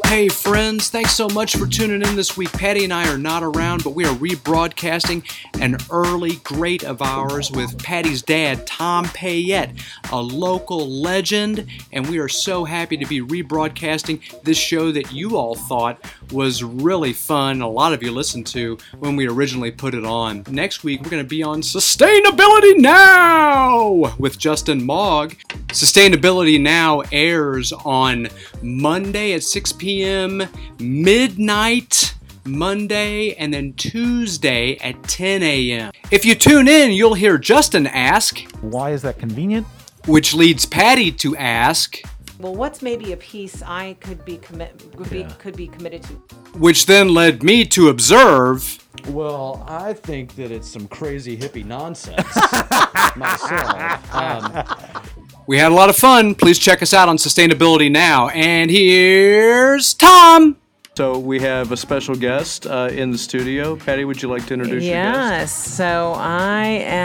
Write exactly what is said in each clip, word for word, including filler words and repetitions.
Hey friends, thanks so much for tuning in this week. Patty and I are not around, but we are rebroadcasting an early great of ours with Patty's dad, Tom Payette, a local legend, and we are so happy to be rebroadcasting this show that you all thought was really fun. A lot of you listened to when we originally put it on. Next week, we're going to be on Sustainability Now with Justin Mogg. Sustainability Now airs on Monday at six p.m., midnight Monday, and then Tuesday at ten a.m. If you tune in, you'll hear Justin ask, "Why is that convenient?" Which leads Patty to ask, "Well, what's maybe a piece I could be commit could be Yeah. could be committed to?" Which then led me to observe, Well, I think that it's some crazy hippie nonsense myself. Um, we had a lot of fun. Please check us out on Sustainability Now. And here's Tom. So we have a special guest uh, in the studio. Patty, would you like to introduce your guest? Yes, so I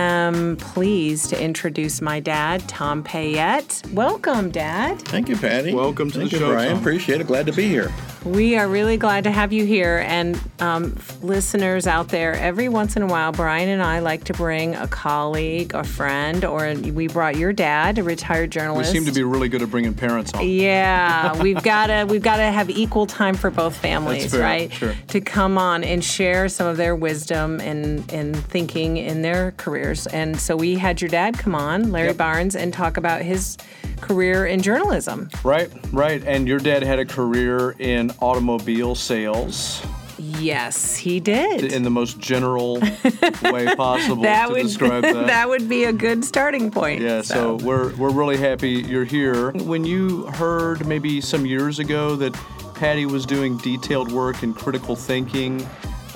am pleased to introduce my dad, Tom Payette. Welcome, Dad. Thank you, Patty. Welcome to Thank the you, show, Brian. Tom. Appreciate it. Glad to be here. We are really glad to have you here. And um, listeners out there, every once in a while, Brian and I like to bring a colleague, a friend, or we brought your dad, a retired We journalist. seem to be really good at bringing parents on. Yeah, we've got to we've got to have equal time for both families, That's fair, right? sure. To come on and share some of their wisdom and, and thinking in their careers. And so we had your dad come on, Larry Yep. Barnes, and talk about his career in journalism. Right, right. And your dad had a career in automobile sales Yes, he did. in the most general way possible that to would describe that. that would be a good starting point. Yeah, so we're we're really happy you're here. When you heard maybe some years ago that Patty was doing detailed work in critical thinking,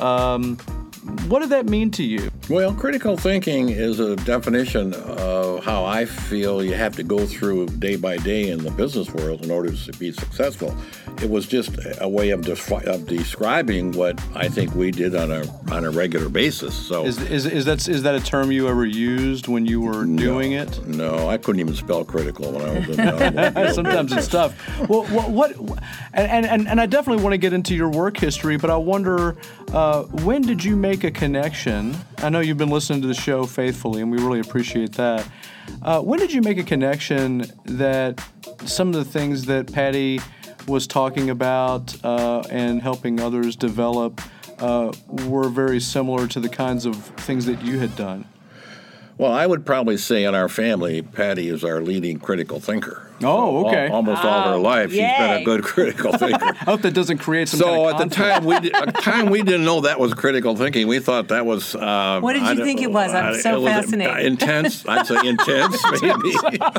um, what did that mean to you? Well, critical thinking is a definition of how I feel you have to go through day by day in the business world in order to be successful. It was just a way of, defi- of describing what I think we did on a on a regular basis. So Is is is that is that a term you ever used when you were doing it? no, I couldn't even spell critical when I was in automobile Sometimes it's business. tough. Well, what, what and, and and I definitely want to get into your work history, but I wonder uh, when did you make a connection? I know you've been listening to the show faithfully, and we really appreciate that. Uh, when did you make a connection that some of the things that Patty was talking about uh, and helping others develop uh, were very similar to the kinds of things that you had done? Well, I would probably say in our family, Patty is our leading critical thinker. Oh, So, okay. al- almost all her life, she's been yay. a good critical thinker. I hope that doesn't create some So kind of at the conflict. time we did, at the time we didn't know that was critical thinking. We thought that was. Uh, What did you I don't- think it was? I'm I- so it was, uh, fascinated. Intense. I'd say intense, maybe.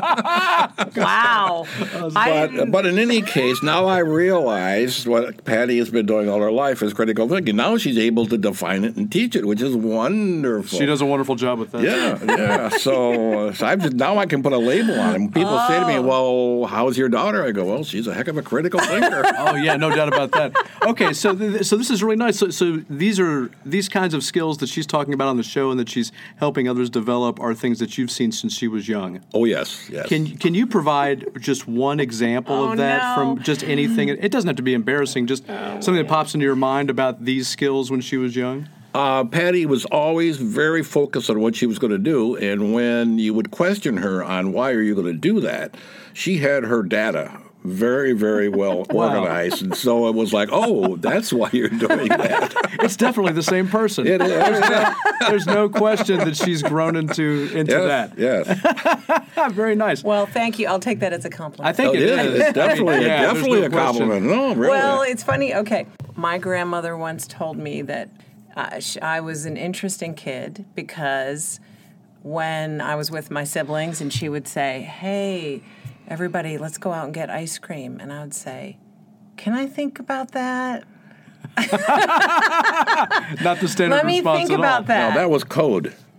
Wow. I but didn't- but in any case, now I realize what Patty has been doing all her life is critical thinking. Now she's able to define it and teach it, which is wonderful. She does a wonderful job with that. Yeah, yeah. So, uh, so I've just, now I can put a label on it. When people say to me, "Well, how's your daughter?" I go, "Well, she's a heck of a critical thinker." Oh yeah, no doubt about that. Okay, so th- so this is really nice. So, so these are these kinds of skills that she's talking about on the show and that she's helping others develop are things that you've seen since she was young. Oh yes, yes. Can can you provide just one example Oh, of that no. from just anything? It doesn't have to be embarrassing. Just something that pops into your mind about these skills when she was young. Uh, Patty was always very focused on what she was going to do, and when you would question her on why are you going to do that, she had her data very, very well organized, and so it was like, oh, that's why you're doing that. It's definitely the same person. It is. There's, no, there's no question that she's grown into into Yes, that. yes. Very nice. Well, thank you. I'll take that as a compliment. I think Oh, it yeah, is. it's definitely, Yeah, there's definitely no a question. compliment. No, really. Well, it's funny. Okay. My grandmother once told me that uh, sh- I was an interesting kid because when I was with my siblings and she would say, "Hey, everybody, let's go out and get ice cream." And I would say, "Can I think about that? Not the standard Let me response think at all. about that." no, that was code.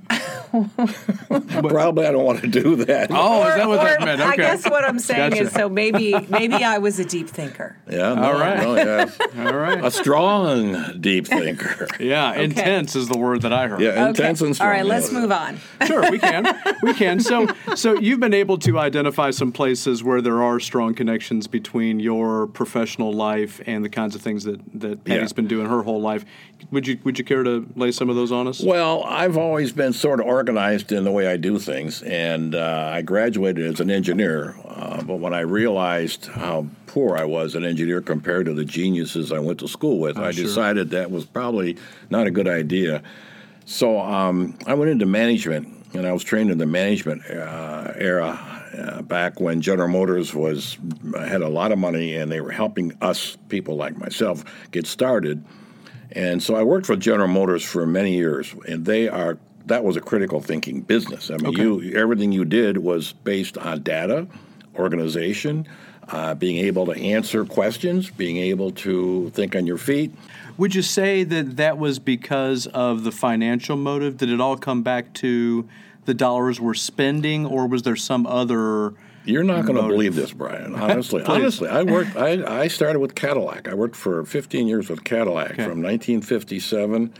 Probably I don't want to do that. Oh, is that what Or- that meant? Okay. I guess what I'm saying Gotcha. is, so maybe maybe I was a deep thinker. Yeah, no, All right. no, yes. All right. A strong, deep thinker. Yeah, intense is the word that I heard. Yeah, intense okay. and strong. All right, let's yes. move on. Sure, we can. We can. So, so you've been able to identify some places where there are strong connections between your professional life and the kinds of things that, that Patty's Yeah. been doing her whole life. Would you Would you care to lay some of those on us? Well, I've always been sort of organized in the way I do things, and uh, I graduated as an engineer. Uh, but when I realized how poor I was an engineer compared to the geniuses I went to school with, Oh, I sure. decided that was probably not a good idea. So um, I went into management, and I was trained in the management uh, era uh, back when General Motors was had a lot of money, and they were helping us, people like myself, get started. And so I worked for General Motors for many years, and they are that was a critical thinking business. I mean, Okay. you everything you did was based on data, organization, uh, being able to answer questions, being able to think on your feet. Would you say that that was because of the financial motive? Did it all come back to the dollars we're spending, or was there some other? You're not going to motive? believe this, Brian. Honestly, Please. honestly, I worked. I, I started with Cadillac. I worked for fifteen years with Cadillac Okay. from nineteen fifty-seven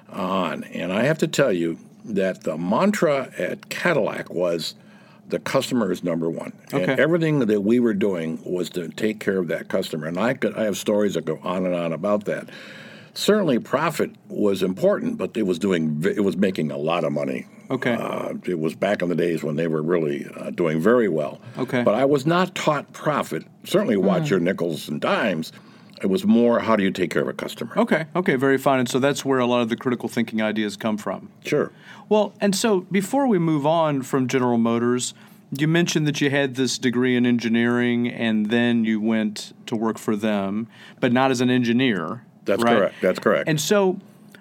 on, and I have to tell you that the mantra at Cadillac was the customer is number one. And Okay. everything that we were doing was to take care of that customer. And I could I have stories that go on and on about that. Certainly, profit was important, but it was doing it was making a lot of money. Okay. Uh, it was back in the days when they were really uh, doing very well. Okay. But I was not taught profit. Certainly, watch your nickels and dimes. It was more how do you take care of a customer. Okay. Okay. Very fine. And so that's where a lot of the critical thinking ideas come from. Sure. Well, and so before we move on from General Motors, you mentioned that you had this degree in engineering and then you went to work for them, but not as an engineer. That's right? correct. That's correct. And so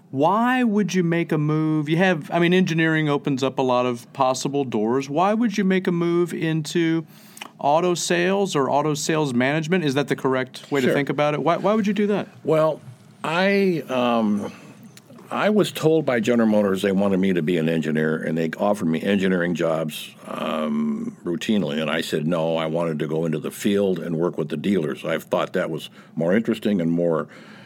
why would you make a move? You have, I mean, engineering opens up a lot of possible doors. Why would you make a move into auto sales or auto sales management? Is that the correct way to Sure. think about it? Why, why would you do that? Well, I um, I was told by General Motors they wanted me to be an engineer, and they offered me engineering jobs um, routinely. And I said no. I wanted to go into the field and work with the dealers. I thought that was more interesting and more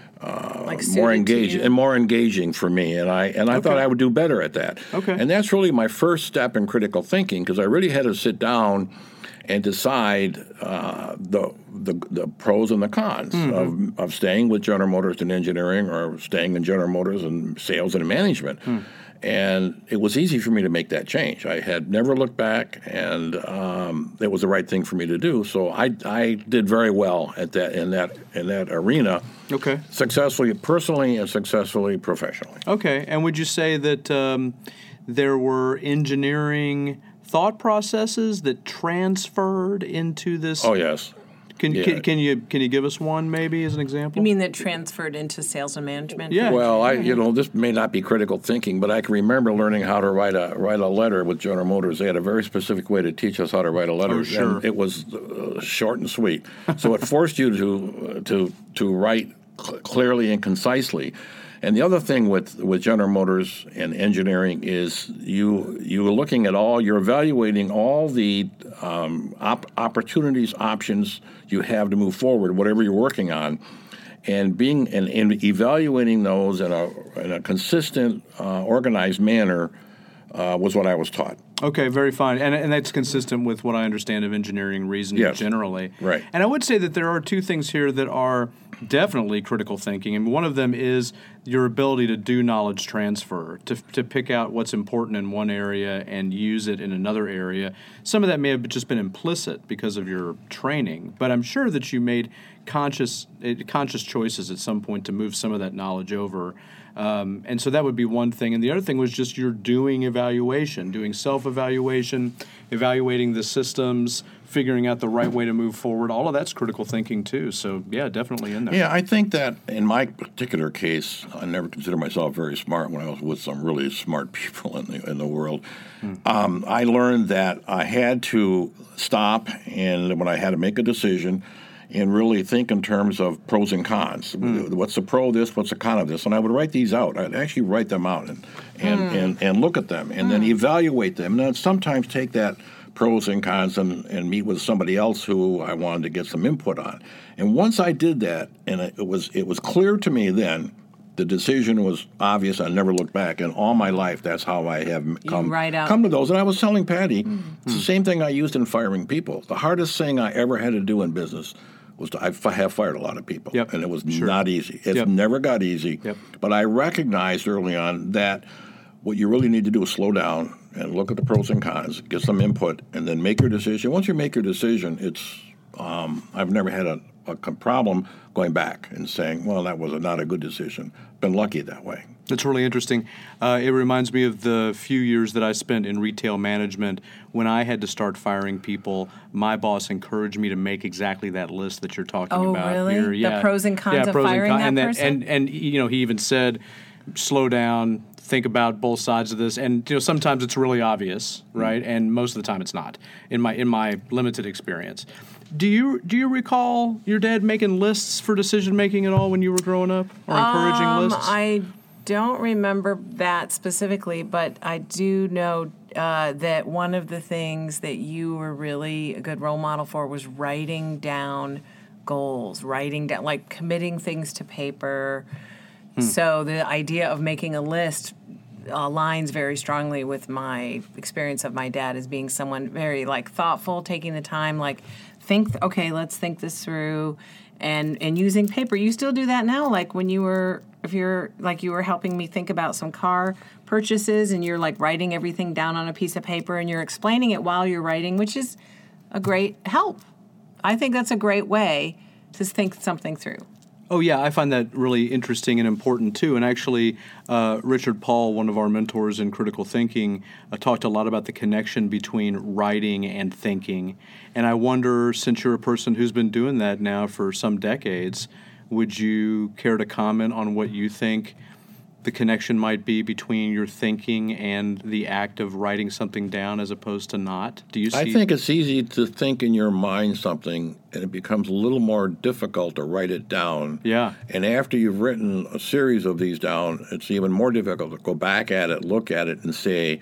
Like more suited to engaging you? and more engaging for me, and I and I thought Okay. I would do better at that. Okay. And that's really my first step in critical thinking because I really had to sit down and decide uh, the, the the pros and the cons Mm-hmm. of of staying with General Motors in engineering or staying in General Motors in sales and management. Hmm. And it was easy for me to make that change. I had never looked back, and um, it was the right thing for me to do. So I, I did very well at that in that in that arena. Okay. Successfully personally and successfully professionally. Okay. And would you say that um, there were engineering thought processes that transferred into this? Oh yes. Can, yeah. can, can you can you give us one maybe as an example? You mean that transferred into sales and management? Yeah. Well, I you know this may not be critical thinking, but I can remember learning how to write a write a letter with General Motors. They had a very specific way to teach us how to write a letter. Oh, sure. And it was uh, short and sweet, so it forced you to to to write cl- clearly and concisely. And the other thing with, with General Motors and engineering is you you're looking at all, you're evaluating all the um, op- opportunities, options you have to move forward, whatever you're working on, and being and, and evaluating those in a in a consistent, uh, organized manner uh, was what I was taught. Okay, very fine. And, and that's consistent with what I understand of engineering reasoning Yes. generally. Right. And I would say that there are two things here that are definitely critical thinking. And one of them is your ability to do knowledge transfer, to, to pick out what's important in one area and use it in another area. Some of that may have just been implicit because of your training, but I'm sure that you made conscious eh, conscious choices at some point to move some of that knowledge over. Um, and so that would be one thing. And the other thing was just you're doing evaluation, doing self-evaluation, evaluating the systems, figuring out the right way to move forward. All of that's critical thinking too. So, yeah, definitely in there. Yeah, I think that in my particular case, I never considered myself very smart when I was with some really smart people in the in the world. Um, I learned that I had to stop, and when I had to make a decision, and really think in terms of pros and cons. Mm. What's the pro of this? What's the con of this? And I would write these out. I'd actually write them out and and, mm. and, and look at them and mm. then evaluate them. And then sometimes take that pros and cons and, and meet with somebody else who I wanted to get some input on. And once I did that, and it was it was clear to me then, the decision was obvious. I never looked back. And all my life, that's how I have come, come to those. And I was telling Patty, mm-hmm. it's the same thing I used in firing people. The hardest thing I ever had to do in business was to, I f- have fired a lot of people. Yep. And it was sure. not easy. It yep. never got easy. Yep. But I recognized early on that what you really need to do is slow down and look at the pros and cons, get some input, and then make your decision. Once you make your decision, it's um, I've never had a, a problem going back and saying, well, that was a, not a good decision. Been lucky that way. That's really interesting. Uh, it reminds me of the few years that I spent in retail management. When I had to start firing people, my boss encouraged me to make exactly that list that you're talking oh, about. really? Here. Yeah. The pros and cons yeah, of pros firing and con- that and person? And, and, you know, he even said, slow down, think about both sides of this. And, you know, sometimes it's really obvious, right? Mm-hmm. And most of the time it's not, in my in my limited experience. Do you do you recall your dad making lists for decision making at all when you were growing up, or encouraging um, lists? I don't remember that specifically, but I do know uh, that one of the things that you were really a good role model for was writing down goals, writing down, like committing things to paper. Hmm. So the idea of making a list aligns very strongly with my experience of my dad as being someone very like thoughtful, taking the time, like think, okay, let's think this through, and and using paper. You still do that now, like when you were, if you're like you were helping me think about some car purchases, and you're like writing everything down on a piece of paper, and you're explaining it while you're writing, which is a great help. I think that's a great way to think something through. Oh, yeah, I find that really interesting and important, too. And actually, uh, Richard Paul, one of our mentors in critical thinking, uh, talked a lot about the connection between writing and thinking. And I wonder, since you're a person who's been doing that now for some decades, would you care to comment on what you think the connection might be between your thinking and the act of writing something down as opposed to not? Do you see? I think it's easy to think in your mind something, and it becomes a little more difficult to write it down. Yeah. And after you've written a series of these down, it's even more difficult to go back at it, look at it, and say,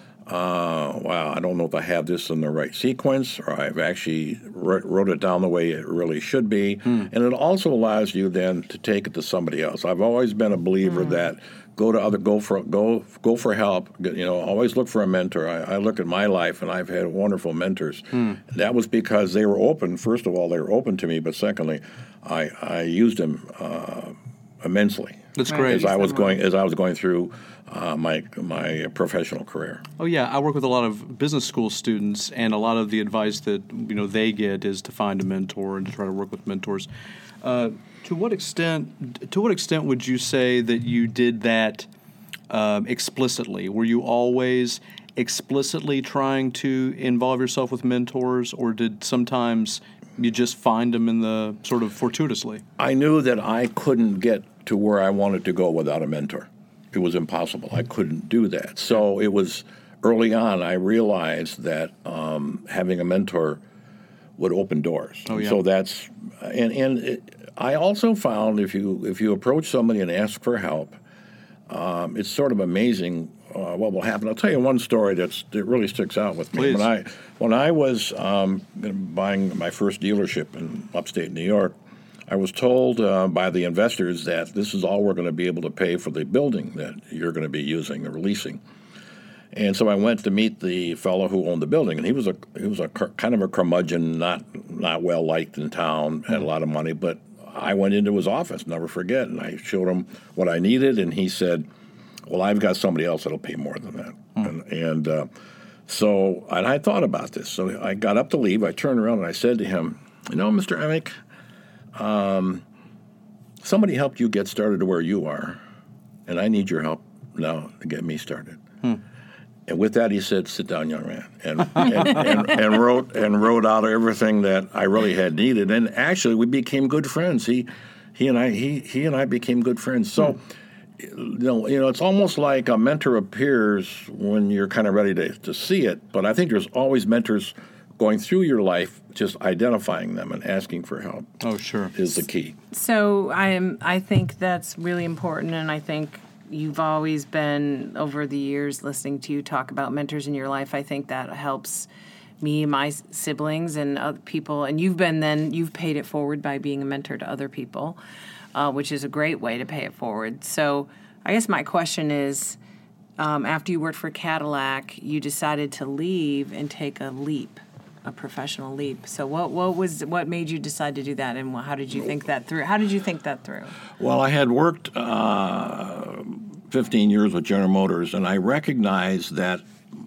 uh, wow, I don't know if I have this in the right sequence, or I've actually wrote, wrote it down the way it really should be. Hmm. And it also allows you then to take it to somebody else. I've always been a believer hmm. that go to other, go for go go for help. You know, always look for a mentor. I, I look at my life, and I've had wonderful mentors. Hmm. And that was because they were open. First of all, they were open to me, but secondly, I I used them uh, immensely. That's great. As I was going as I was going through uh, my my professional career. Oh yeah, I work with a lot of business school students, and a lot of the advice that you know they get is to find a mentor and to try to work with mentors. Uh, to what extent? To what extent would you say that you did that um, explicitly? Were you always explicitly trying to involve yourself with mentors, or did sometimes you just find them in the sort of fortuitously? I knew that I couldn't get to where I wanted to go without a mentor. It was impossible. I couldn't do that. So it was early on I realized that um, having a mentor would open doors. Oh, yeah. So that's and and it, I also found if you if you approach somebody and ask for help, um, it's sort of amazing uh, what will happen. I'll tell you one story that's that really sticks out with me. Please. When I when I was um, buying my first dealership in upstate New York, I was told uh, by the investors that this is all we're going to be able to pay for the building that you're going to be using or leasing. And so I went to meet the fellow who owned the building, and he was a he was a kind of a curmudgeon, not not well liked in town, had a lot of money. But I went into his office, never forget, and I showed him what I needed, and he said, "Well, I've got somebody else that'll pay more than that." Mm. And, and uh, so, and I thought about this. So I got up to leave. I turned around and I said to him, "You know, Mister Emick, um, somebody helped you get started to where you are, and I need your help now to get me started." Hmm. And with that, he said, "Sit down, young man," and and, and and wrote and wrote out everything that I really had needed. And actually, we became good friends. He he and I he he and I became good friends. So, hmm. you know, you know, it's almost like a mentor appears when you're kind of ready to, to see it. But I think there's always mentors going through your life, just identifying them and asking for help. Oh, sure. Is the key. So I am. I think that's really important, and I think you've always been, over the years, listening to you talk about mentors in your life. I think that helps me and my siblings and other people. And you've been then, you've paid it forward by being a mentor to other people, uh, which is a great way to pay it forward. So I guess my question is, um, after you worked for Cadillac, you decided to leave and take a leap, a professional leap. So what what was what made you decide to do that, and how did you think that through? How did you think that through? Well, I had worked uh, fifteen years with General Motors, and I recognized that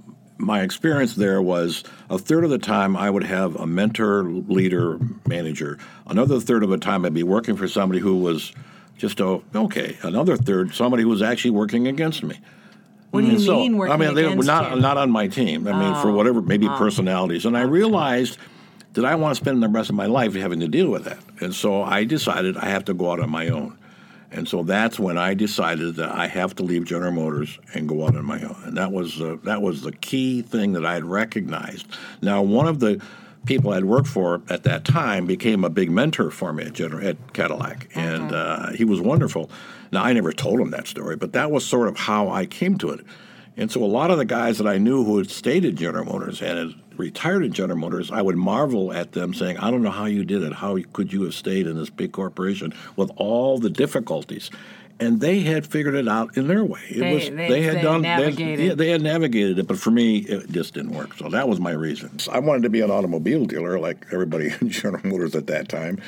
my experience there was a third of the time I would have a mentor, leader, manager. Another third of the time I'd be working for somebody who was just oh, okay. Another third, somebody who was actually working against me. What do you so, mean working I mean, they were against not you? not on my team. I mean, Oh. for whatever, maybe Oh. personalities. And I realized that I want to spend the rest of my life having to deal with that. And so I decided I have to go out on my own. And so that's when I decided that I have to leave General Motors and go out on my own. And that was uh, that was the key thing that I had recognized. Now, one of the people I'd worked for at that time became a big mentor for me at, General, at Cadillac, and uh, he was wonderful. Now, I never told him that story, but that was sort of how I came to it. And so a lot of the guys that I knew who had stayed at General Motors and had retired at General Motors, I would marvel at them saying, I don't know how you did it. How could you have stayed in this big corporation with all the difficulties? And they had figured it out in their way. It They- was they- had they done navigated. They, yeah, they had navigated it, but for me, it just didn't work. So that was my reason. I wanted to be an automobile dealer like everybody in General Motors at that time.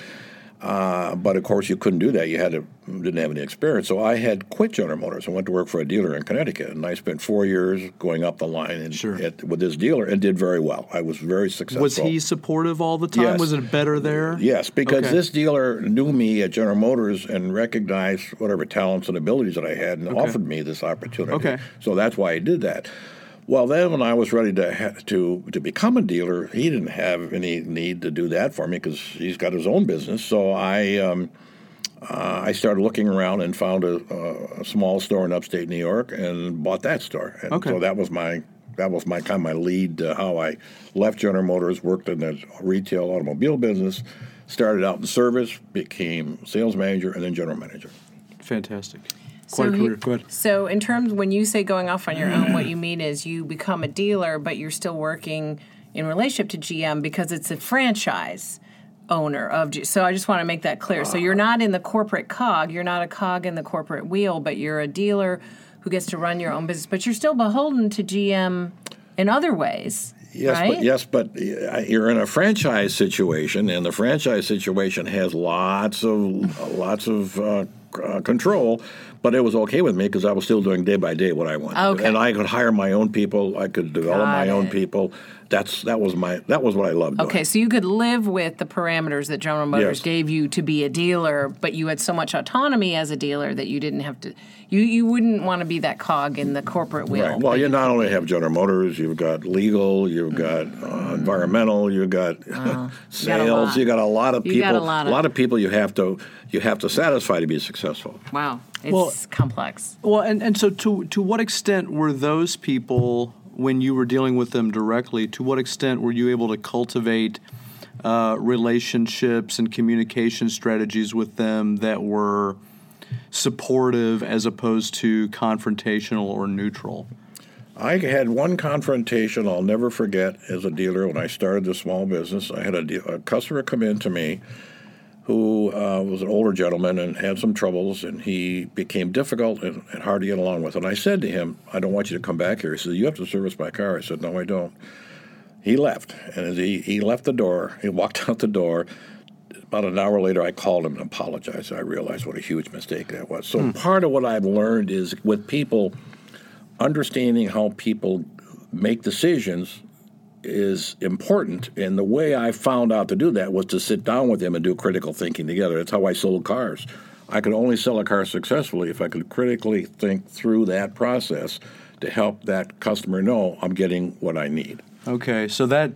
Uh, but of course, you couldn't do that. You had to didn't have any experience. So I had quit General Motors and went to work for a dealer in Connecticut. And I spent four years going up the line and Sure. at, with this dealer and did very well. I was very successful. Was he supportive all the time? Yes. Was it better there? Yes, because Okay. this dealer knew me at General Motors and recognized whatever talents and abilities that I had and Okay. offered me this opportunity. Okay. So that's why I did that. Well, then when I was ready to ha- to to become a dealer, he didn't have any need to do that for me because he's got his own business. So I um, uh, I started looking around and found a, a small store in upstate New York and bought that store. And Okay. so that was my that was my kind of my lead uh, how I left General Motors, worked in the retail automobile business, started out in service, became sales manager, and then general manager. Fantastic. So Quite a you- career. Go ahead. So in terms, when you say going off on your own, what you mean is you become a dealer, but you're still working in relationship to G M because it's a franchise owner of G. So I just want to make that clear. So you're not in the corporate cog. You're not a cog in the corporate wheel, but you're a dealer who gets to run your own business. But you're still beholden to G M in other ways. Yes, right? but yes, but uh, you're in a franchise situation, and the franchise situation has lots of lots of uh, uh, control. But it was okay with me because I was still doing day by day what I wanted, Okay. and I could hire my own people. I could develop Got my own it. people. That's that was my that was what I loved doing. Okay, so you could live with the parameters that General Motors Yes. gave you to be a dealer, but you had so much autonomy as a dealer that you didn't have to. You you wouldn't want to be that cog in the corporate wheel. Right. Well, you not only have General Motors, you've got legal, you've got uh, environmental, you've got sales, lot. you got a lot of You people. got a lot of- of people you have to you have to satisfy to be successful. Wow, it's Well- complex. Well, and, and so to to what extent were those people, when you were dealing with them directly, to what extent were you able to cultivate uh, relationships and communication strategies with them that were supportive as opposed to confrontational or neutral? I had one confrontation I'll never forget as a dealer when I started this small business. I had a, de- a customer come in to me who uh, was an older gentleman and had some troubles, and he became difficult and, and hard to get along with. And I said to him, I don't want you to come back here. He said, you have to service my car. I said, no, I don't. He left, and as he, he left the door, he walked out the door. About an hour later, I called him and apologized. I realized what a huge mistake that was. So part of what I've learned is with people, understanding how people make decisions is important. And the way I found out to do that was to sit down with them and do critical thinking together. That's how I sold cars. I could only sell a car successfully if I could critically think through that process to help that customer know I'm getting what I need. Okay, so that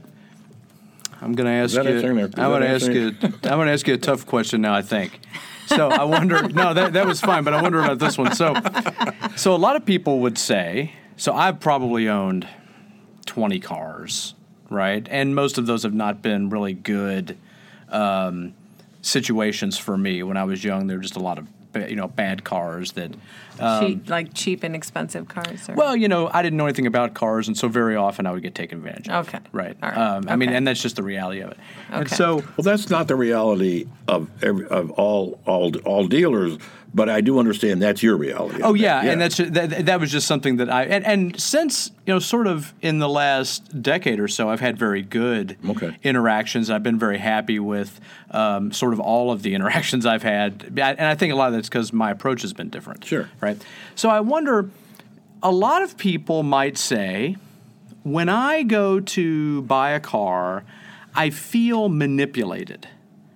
I'm going to ask that you. answering there? I'm Is going to that ask you. answering- I'm going to ask you a tough question now. I think. So I wonder. No, that that was fine, but I wonder about this one. So, so a lot of people would say. So I've probably owned twenty cars, right? And most of those have not been really good um, situations for me. When I was young, there were just a lot of ba- you know bad cars that. Um, cheap, like cheap and expensive cars? Or? Well, you know, I didn't know anything about cars, and so very often I would get taken advantage of. Okay. Right. All right. Um, I mean, Okay. and that's just the reality of it. And Okay. so, Well, that's not the reality of every, of all all all dealers, but I do understand that's your reality. oh yeah, and that's that, that was just something that I and, and since you know, sort of in the last decade or so, I've had very good Okay. interactions. I've been very happy with um, sort of all of the interactions I've had, and I think a lot of that's because my approach has been different. Sure. Right. So I wonder, a lot of people might say, when I go to buy a car, I feel manipulated.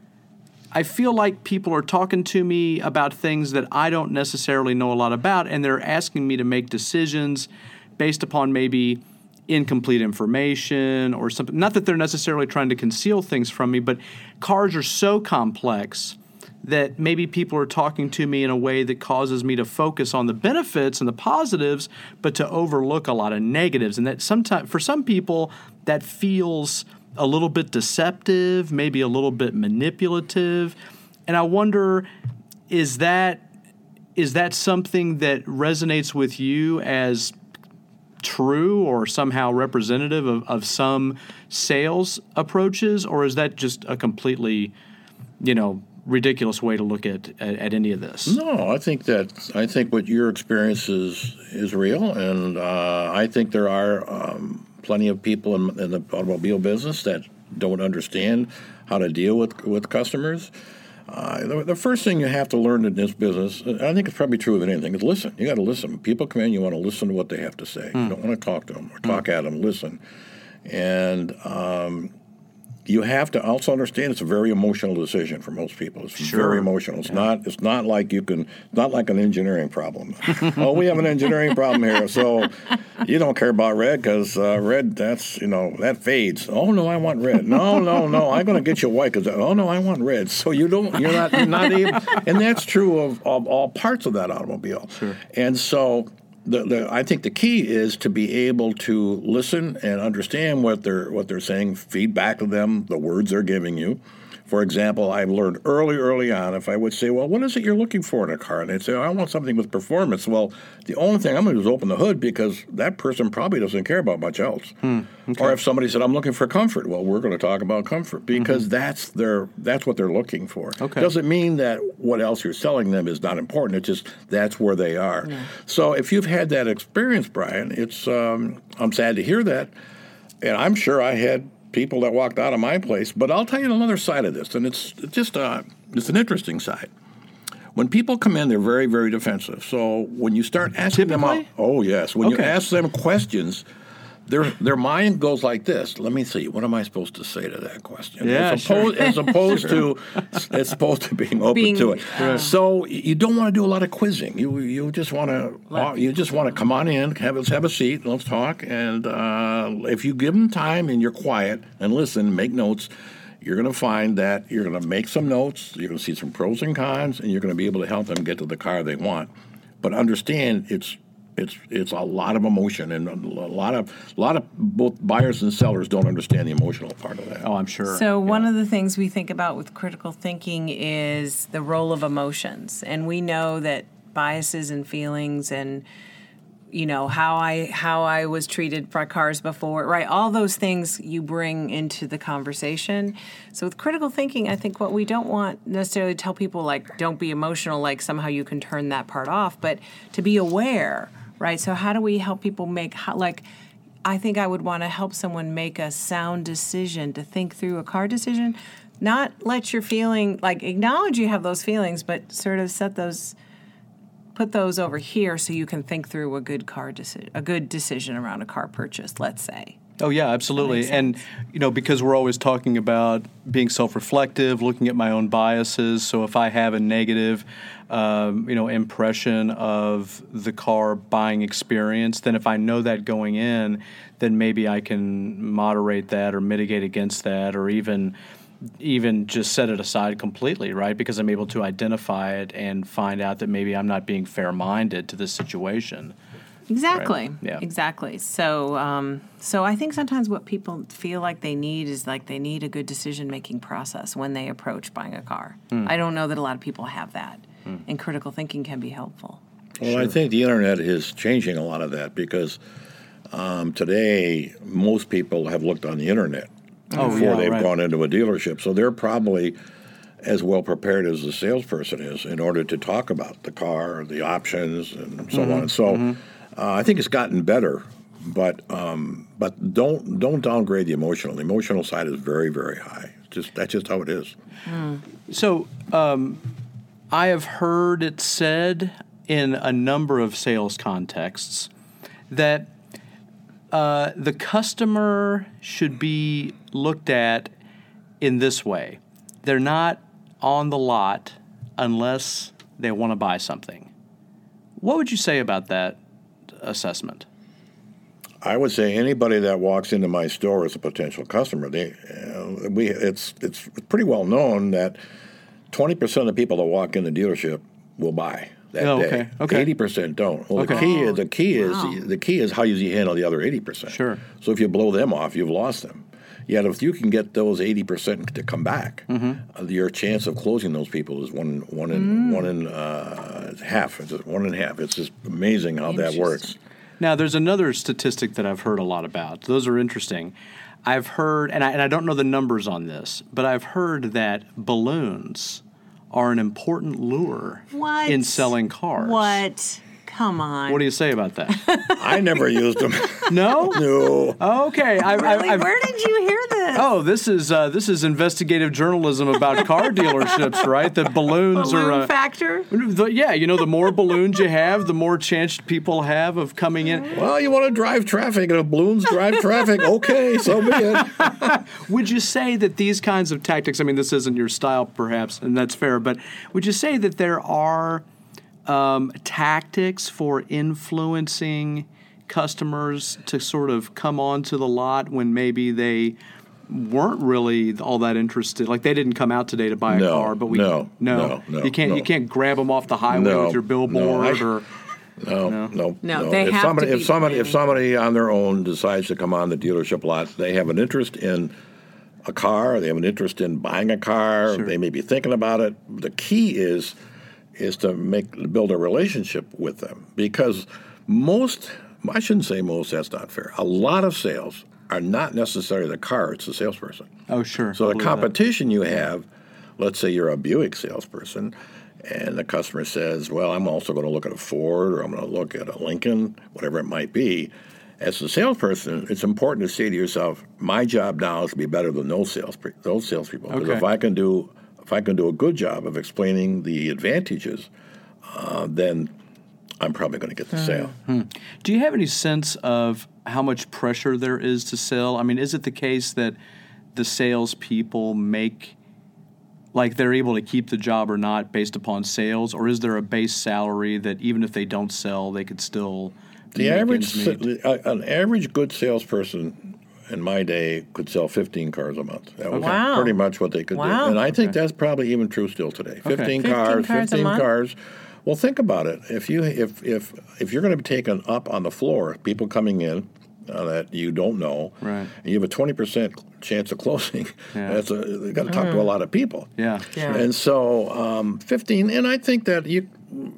I feel like people are talking to me about things that I don't necessarily know a lot about, and they're asking me to make decisions based upon maybe incomplete information or something. Not that they're necessarily trying to conceal things from me, but cars are so complex that maybe people are talking to me in a way that causes me to focus on the benefits and the positives, but to overlook a lot of negatives. And that sometimes, for some people, that feels a little bit deceptive, maybe a little bit manipulative. And I wonder, is that is that something that resonates with you as true or somehow representative of, of some sales approaches, or is that just a completely, you know, ridiculous way to look at, at at any of this? No, I think that I think what your experience is is real, and uh, I think there are um, plenty of people in, in the automobile business that don't understand how to deal with with customers. Uh, the, the first thing you have to learn in this business, I think it's probably true of anything, is listen. You got to listen. When people come in, you want to listen to what they have to say. Mm. You don't want to talk to them or talk mm. at them. Listen, and um, you have to also understand it's a very emotional decision for most people. It's Sure. very emotional. It's yeah. not. It's not like you can. It's not like an engineering problem. Oh, we have an engineering problem here, so you don't care about red because uh, red. That's you know that fades. Oh no, I want red. No, no, no. I'm going to get you white because oh no, I want red. So you don't. You're not. You're not even. And that's true of, of all parts of that automobile. Sure. And so. The, the, I think the key is to be able to listen and understand what they're what they're saying, feedback to them, the words they're giving you. For example, I've learned early, early on, if I would say, well, what is it you're looking for in a car? And they'd say, oh, I want something with performance. Well, the only thing I'm going to do is open the hood because that person probably doesn't care about much else. Hmm, okay. Or if somebody said, I'm looking for comfort, well, we're going to talk about comfort because mm-hmm. that's their that's what they're looking for. Okay. Doesn't mean that what else you're selling them is not important. It's just that's where they are. Yeah. So if you've had that experience, Brian, it's um, I'm sad to hear that. And I'm sure I had people that walked out of my place. But I'll tell you another side of this, and it's just uh, it's an interesting side. When people come in, they're very, very defensive. So when you start asking Typically? them out, oh yes, when okay. you ask them questions, their their mind goes like this. Let me see. What am I supposed to say to that question? Yeah, as opposed, sure. as opposed to it's supposed to being open Being, to it. uh, So you don't want to do a lot of quizzing. You you just want to you just want to come on in, have us have a seat, let's talk. And uh, if you give them time and you're quiet and listen, make notes, you're going to find that you're going to make some notes. You're going to see some pros and cons, and you're going to be able to help them get to the car they want. But understand it's. It's it's a lot of emotion, and a lot of a lot of both buyers and sellers don't understand the emotional part of that. Oh, I'm sure. So one yeah. of the things we think about with critical thinking is the role of emotions, and we know that biases and feelings and you know how I how I was treated by cars before, right? All those things you bring into the conversation. So with critical thinking, I think what we don't want necessarily to tell people like don't be emotional, like somehow you can turn that part off, but to be aware. Right. So how do we help people make how, like I think I would want to help someone make a sound decision to think through a car decision, not let your feeling like acknowledge you have those feelings, but sort of set those put those over here so you can think through a good car decision, a good decision around a car purchase, let's say. Oh, yeah, absolutely. And, you know, because we're always talking about being self-reflective, looking at my own biases. So if I have a negative, um, you know, impression of the car buying experience, then if I know that going in, then maybe I can moderate that or mitigate against that or even even just set it aside completely, right? Because I'm able to identify it and find out that maybe I'm not being fair-minded to this situation. Exactly. Right. Yeah. Exactly. So, um, so I think sometimes what people feel like they need is like they need a good decision-making process when they approach buying a car. Hmm. I don't know that a lot of people have that, and critical thinking can be helpful. Well, Sure. I think the internet is changing a lot of that because um, today most people have looked on the internet Oh, before yeah, they've right. gone into a dealership. So they're probably as well prepared as the salesperson is in order to talk about the car, the options, and so Mm-hmm. on. So uh, I think it's gotten better, but um, but don't don't downgrade the emotional. The emotional side is very very high. Just that's just how it is. So, um, I have heard it said in a number of sales contexts that uh, the customer should be looked at in this way. They're not on the lot unless they want to buy something. What would you say about that assessment? I would say anybody that walks into my store is a potential customer. They, uh, we, it's it's pretty well known that twenty percent of the people that walk in the dealership will buy that Oh, day. okay, okay. Eighty percent don't. Well, the Okay. key is the key is Wow. the key is how you handle the other eighty percent. Sure. So if you blow them off, you've lost them. Yet if you can get those eighty percent to come back, Mm-hmm. uh, your chance of closing those people is one one in one in uh, half. It's just one in half. It's just amazing how that works. Now, there's another statistic that I've heard a lot about. Those are interesting. I've heard, and I, and I don't know the numbers on this, but I've heard that balloons are an important lure What? in selling cars. What? Come on. What do you say about that? I never used them. No? No. Okay. I've, I've, Really? I've, Where did you hear this? oh, this is uh, this is investigative journalism about car dealerships, right? That balloons Balloon are. Uh, factor? the, yeah, you know, the more balloons you have, the more chance people have of coming in. Well, you want to drive traffic, and if balloons drive traffic, okay, so be it. Would you say that these kinds of tactics, I mean, this isn't your style perhaps, and that's fair, but would you say that there are um, tactics for influencing customers to sort of come onto the lot when maybe they weren't really all that interested? Like they didn't come out today to buy a No, car, but we no, no, no, no, you can't no. you can't grab them off the highway No, with your no, billboard I- or No, no, no. No, they if have to somebody, be if somebody, if planning. somebody on their own decides to come on the dealership lot, they have an interest in a car. They have an interest in buying a car. Sure. They may be thinking about it. The key is is to make build a relationship with them because most. I shouldn't say most. That's not fair. A lot of sales are not necessarily the car; it's the salesperson. oh sure. So I the believe that. competition you have, let's say you're a Buick salesperson, and the customer says, well, I'm also going to look at a Ford or I'm going to look at a Lincoln, whatever it might be. As a salesperson, it's important to say to yourself, my job now is to be better than those sales those salespeople. Because Okay. if I can do if I can do a good job of explaining the advantages, uh, then I'm probably going to get the sale. Do you have any sense of how much pressure there is to sell? I mean, is it the case that the salespeople make, like they're able to keep the job or not based upon sales, or is there a base salary that even if they don't sell, they could still The make average, ends meet? sa- uh, an average good salesperson in my day could sell fifteen cars a month. That was Wow. pretty much what they could Wow. do. And I think that's probably even true still today. fifteen fifteen cars, cars a fifteen month? cars. Well, think about it. If you if if if you're going to be taken up on the floor, people coming in uh, that you don't know, Right. and you have a twenty percent chance of closing. Yeah. That's a you got to talk to a lot of people. Yeah. Yeah. And so um, fifteen, and I think that you,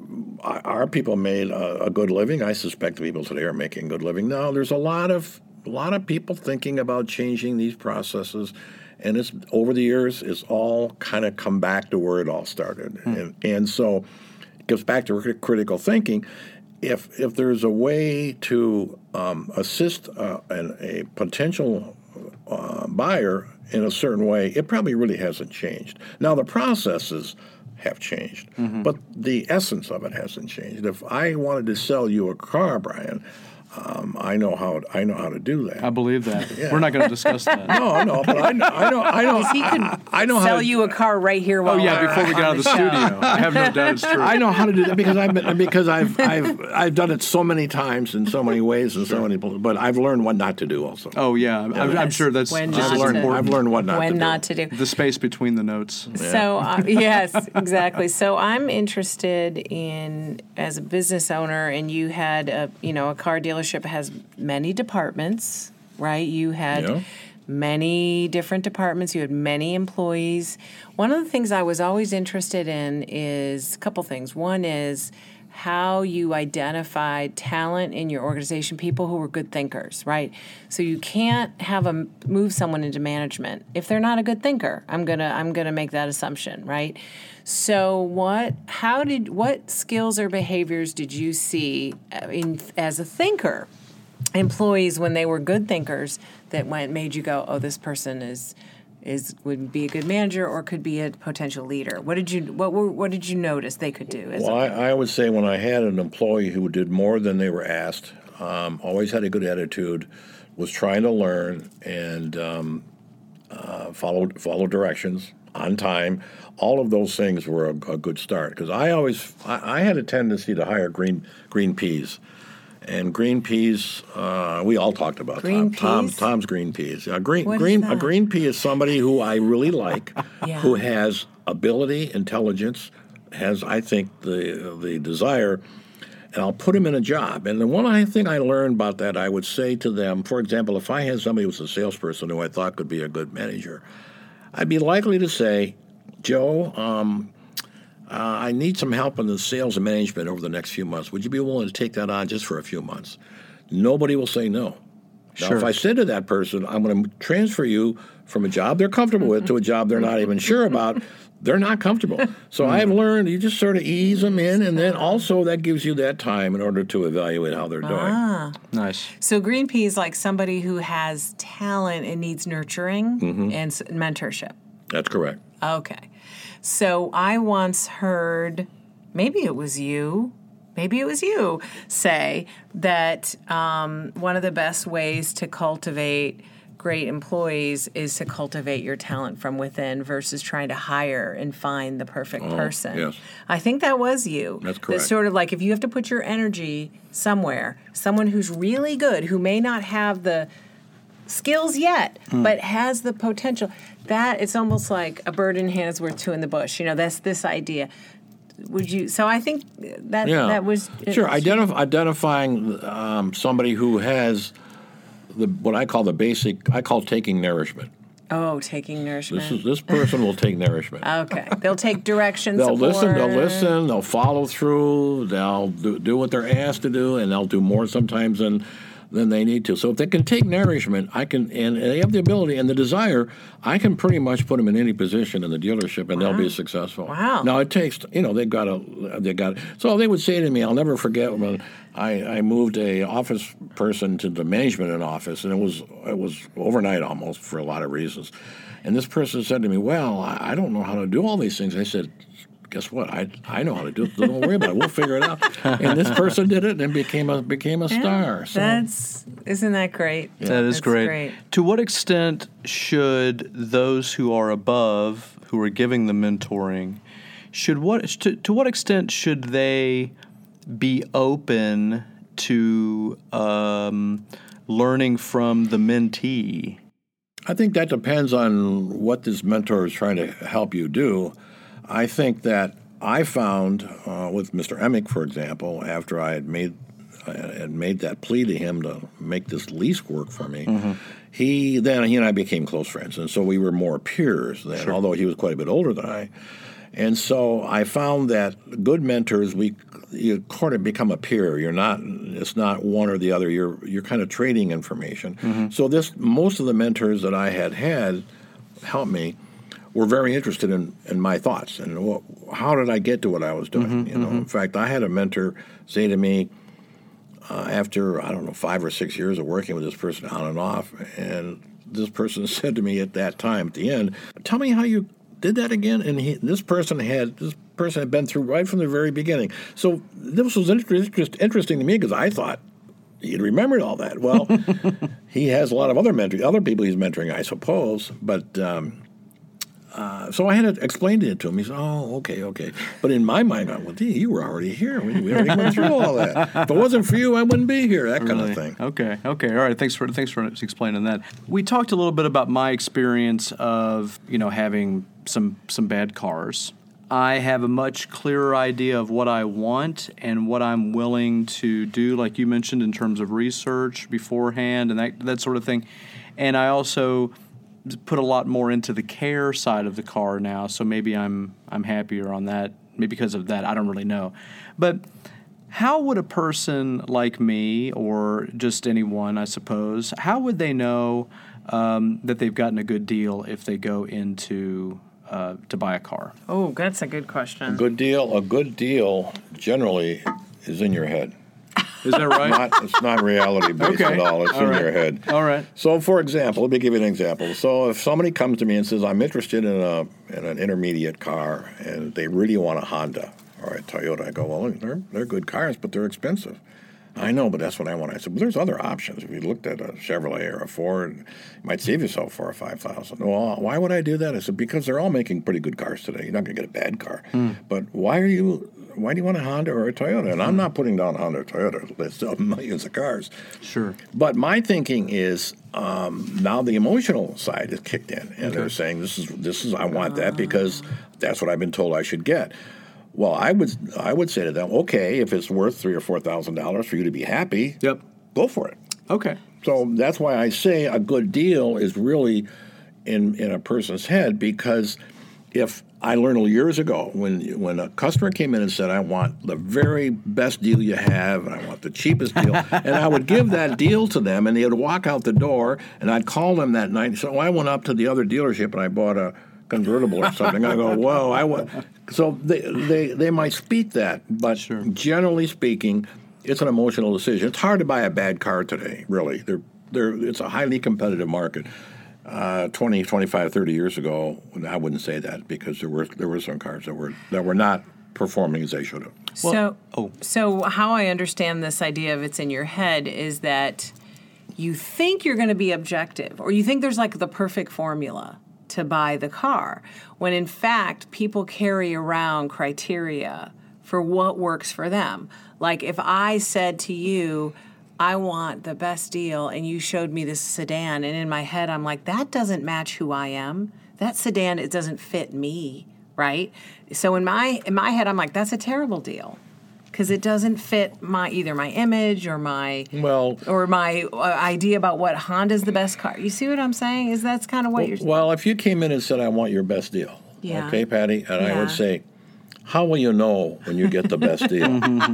our people made a, a good living. I suspect the people today are making a good living. Now, there's a lot of a lot of people thinking about changing these processes, and it's over the years, it's all kind of come back to where it all started. And, and so it goes back to crit- critical thinking. If if there's a way to um, assist uh, an, a potential uh, buyer in a certain way, it probably really hasn't changed. Now the processes have changed, but the essence of it hasn't changed. If I wanted to sell you a car, Brian, um, I know how I know how to do that. I believe that. Yeah. We're not going to discuss that. No, no, but I know, I know, I know. He could I, I know sell how to, you a car right here. While Oh yeah, we're before we get out of the on show. studio, I have no doubt it's true. I know how to do that because I've been, because I've I've I've done it so many times in so many ways and so many. But I've learned what not to do also. Oh yeah, I'm, I'm Yes. sure that's When just not as to- I've learned, important. I've learned what not when to do. not to do. The space between the notes. So uh, yes, exactly. So I'm interested in, as a business owner, and you had a, you know, a car dealership has many departments, right? You had Yeah. many different departments. You had many employees. One of the things I was always interested in is a couple things. One is how you identified talent in your organization, people who were good thinkers, right? So you can't have a move someone into management if they're not a good thinker. I'm gonna I'm gonna make that assumption, right? So what? How did what skills or behaviors did you see in as a thinker? Employees when they were good thinkers that went made you go, oh, this person is is would be a good manager or could be a potential leader. What did you what were what did you notice they could do? As Well, a, I, I would say when I had an employee who did more than they were asked, um, always had a good attitude, was trying to learn and um, uh, follow follow directions on time. All of those things were a, a good start because I always I, I had a tendency to hire green green peas. And green peas, uh, we all talked about Green Tom, Tom. peas? Tom's green peas. A green What is green a that? green pea is somebody who I really like, Yeah. who has ability, intelligence, has I think the the desire, and I'll put him in a job. And the one I think I learned about that, I would say to them, for example, if I had somebody who was a salesperson who I thought could be a good manager, I'd be likely to say, Joe, um, Uh, I need some help in the sales and management over the next few months. Would you be willing to take that on just for a few months? Nobody will say no. Now, Sure. if I said to that person, I'm going to transfer you from a job they're comfortable with to a job they're not even sure about, they're not comfortable. So I've learned you just sort of ease them in, and then also that gives you that time in order to evaluate how they're doing. ah. Nice. So green pea is like somebody who has talent and needs nurturing Mm-hmm. and s- mentorship. That's correct. Okay. So I once heard, maybe it was you, maybe it was you, say that um, one of the best ways to cultivate great employees is to cultivate your talent from within versus trying to hire and find the perfect person. yes. I think that was you. That's That's correct. sort of like if you have to put your energy somewhere, someone who's really good, who may not have the skills yet, Hmm. but has the potential. That it's almost like a bird in hand is worth two in the bush. You know, that's this idea. Would you? So I think that Yeah. that was sure. Identif- identifying um, somebody who has the what I call the basic. I call taking nourishment. Oh, taking nourishment. This is this person will take nourishment. Okay, they'll take direction. They'll support. listen. They'll listen. They'll follow through. They'll do, do what they're asked to do, and they'll do more sometimes than than they need to. So if they can take nourishment, I can, and they have the ability and the desire, I can pretty much put them in any position in the dealership, and they'll be successful. Wow. Now it takes, you know, they've got to, they got. So they would say to me, I'll never forget when I, I moved a office person to the management in office, and it was it was overnight almost for a lot of reasons. And this person said to me, "Well, I, I don't know how to do all these things." I said, guess what? I I know how to do it. Don't worry about it. We'll figure it out. And this person did it and became a became a star. So That's isn't that great? That is That's great. great. To what extent should those who are above, who are giving the mentoring, should what to, to what extent should they be open to um, learning from the mentee? I think that depends on what this mentor is trying to help you do. I think that I found uh, with Mister Emick, for example, after I had made I had made that plea to him to make this lease work for me, mm-hmm. he then he and I became close friends, and so we were more peers then. Sure. Although he was quite a bit older than I, and so I found that good mentors, we you kind of become a peer. You're not it's not one or the other. You're you're kind of trading information. Mm-hmm. So this most of the mentors that I had had help me were very interested in, in my thoughts and what, how did I get to what I was doing. Mm-hmm, you know, mm-hmm. In fact, I had a mentor say to me uh, after I don't know five or six years of working with this person on and off, and this person said to me at that time at the end, "Tell me how you did that again." And he, this person had this person had been through right from the very beginning. So this was inter- interest, interesting to me because I thought You'd remembered all that. Well, he has a lot of other mentoring, other people he's mentoring, I suppose. But um, uh, so I had to explain it to him. He said, "Oh, okay, okay." But in my mind, I went, "Well, gee, you were already here. We, we already went through all that. If it wasn't for you, I wouldn't be here." That kind Really? of thing. Okay, okay, all right. Thanks for thanks for explaining that. We talked a little bit about my experience of you know having some some bad cars. I have a much clearer idea of what I want and what I'm willing to do, like you mentioned, in terms of research beforehand and that that sort of thing. And I also put a lot more into the care side of the car now, so maybe I'm I'm happier on that. Maybe because of that, I don't really know. But how would a person like me, or just anyone, I suppose, how would they know um, that they've gotten a good deal if they go into Uh, to buy a car? Oh, that's a good question. A good deal. A good deal generally is in your head. Is that right? Not, it's not reality based Okay. at all. It's All in right. your head. All right. So, for example, let me give you an example. So, if somebody comes to me and says, "I'm interested in a in an intermediate car," and they really want a Honda or a Toyota, I go, "Well, they're they're good cars, but they're expensive." I know, but that's what I want. I said, "Well, there's other options. If you looked at a Chevrolet or a Ford, you might save yourself four or five thousand." Well, why would I do that? I said, "Because they're all making pretty good cars today. You're not going to get a bad car. Mm. But why are you? Why do you want a Honda or a Toyota?" And I'm not putting down Honda or Toyota. They sell millions of cars. Sure. But my thinking is um, now the emotional side is kicked in, and they're saying, "This is this is I want that because that's what I've been told I should get." Well, I would I would say to them, okay, if it's worth three or four thousand dollars for you to be happy, Yep. go for it. Okay. So that's why I say a good deal is really in in a person's head, because if I learned years ago when when a customer came in and said, "I want the very best deal you have, and I want the cheapest deal," and I would give that deal to them, and they would walk out the door, and I'd call them that night and say, "Oh, I went up to the other dealership and I bought a convertible or something." I go, "Whoa, I was." So they, they, they might speak that, but Sure. generally speaking, it's an emotional decision. It's hard to buy a bad car today, really. They're, they're, it's a highly competitive market. Uh, twenty, twenty-five, thirty years ago, I wouldn't say that, because there were there were some cars that were that were not performing as they should have. So, oh. so how I understand this idea of it's in your head is that you think you're going to be objective, or you think there's like the perfect formula to buy the car, when in fact people carry around criteria for what works for them. Like if I said to you, "I want the best deal," and you showed me this sedan, and in my head I'm like, that doesn't match who I am. That sedan, it doesn't fit me, right? So in my in my head I'm like, that's a terrible deal, because it doesn't fit my either my image or my Well, or my uh, idea about what Honda's the best car. You see what I'm saying? Is that's kind of what you're saying? well, if you came in and said, "I want your best deal," Yeah. okay, Patty, and I would Yeah. say, "How will you know when you get the best deal?"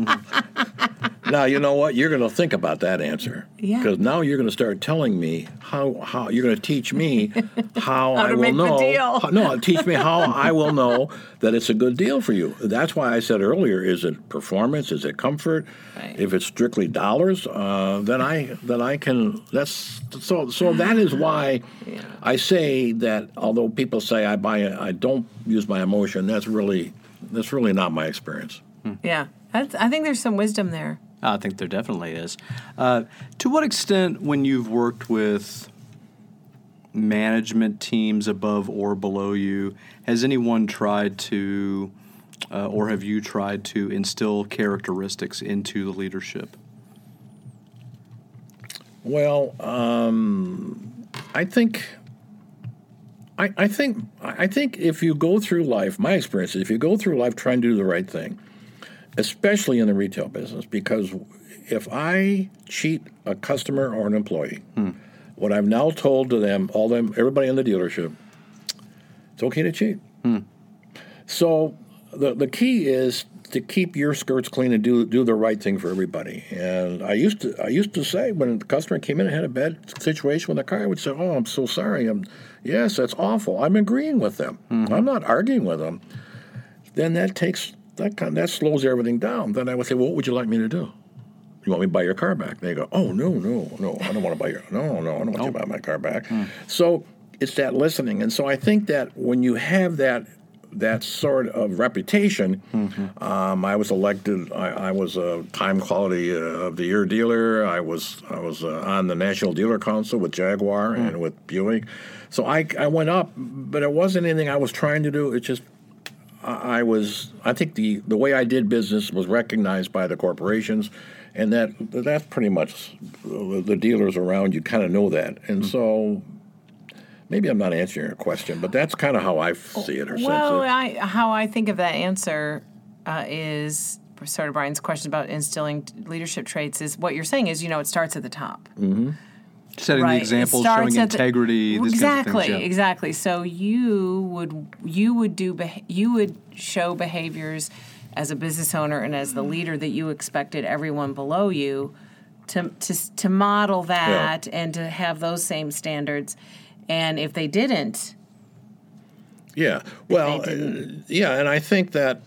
Now, you know what? You're going to think about that answer. Yeah. Because now you're going to start telling me how, how you're going to teach me how, How I to will make the know. deal. how- no, teach me how I will know that it's a good deal for you. That's why I said earlier, is it performance? Is it comfort? Right. If it's strictly dollars, uh, then I then I can. That's so. So that is why I say that. Although people say I buy, I don't use my emotion. That's really that's really not my experience. Yeah, that's, I think there's some wisdom there. I think there definitely is. Uh, to what extent, when you've worked with management teams above or below you, has anyone tried to, uh, or have you tried to instill characteristics into the leadership? Well, um, I think. I, I think I think if you go through life, my experience is if you go through life trying to do the right thing, especially in the retail business, because if I cheat a customer or an employee, hmm. what I've now told to them, all them, everybody in the dealership, it's okay to cheat. Hmm. So the the key is to keep your skirts clean and do do the right thing for everybody. And I used to I used to say when the customer came in and had a bad situation with the car, I would say, "Oh, I'm so sorry. I'm yes, that's awful." I'm agreeing with them. Mm-hmm. I'm not arguing with them. Then that takes that kind that slows everything down. Then I would say, "Well, what would you like me to do? You want me to buy your car back?" They go, "Oh, no, no, no. I don't want to buy your no, no. I don't want you to buy my car back." Mm. So it's that listening. And so I think that when you have that that sort of reputation. Mm-hmm. Um, I was elected. I, I was a Time Quality uh, of the Year dealer. I was I was uh, on the National Dealer Council with Jaguar mm. and with Buick. So I I went up, but it wasn't anything I was trying to do. It just I, I was. I think the the way I did business was recognized by the corporations. And that that's pretty much the dealers around you kind of know that. And mm. so maybe I'm not answering your question, but that's kind of how I see it or well, sense it. I, how I think of that answer uh, is sort of Brian's question about instilling leadership traits is what you're saying is, you know, it starts at the top. Mm-hmm. Setting right. the example, showing integrity. The, these exactly, kinds of things, yeah. exactly. So you would you would do you would show behaviors as a business owner and as the leader that you expected everyone below you to to, to model that yeah. and to have those same standards. And if they didn't... Yeah, well, uh, yeah, and I think that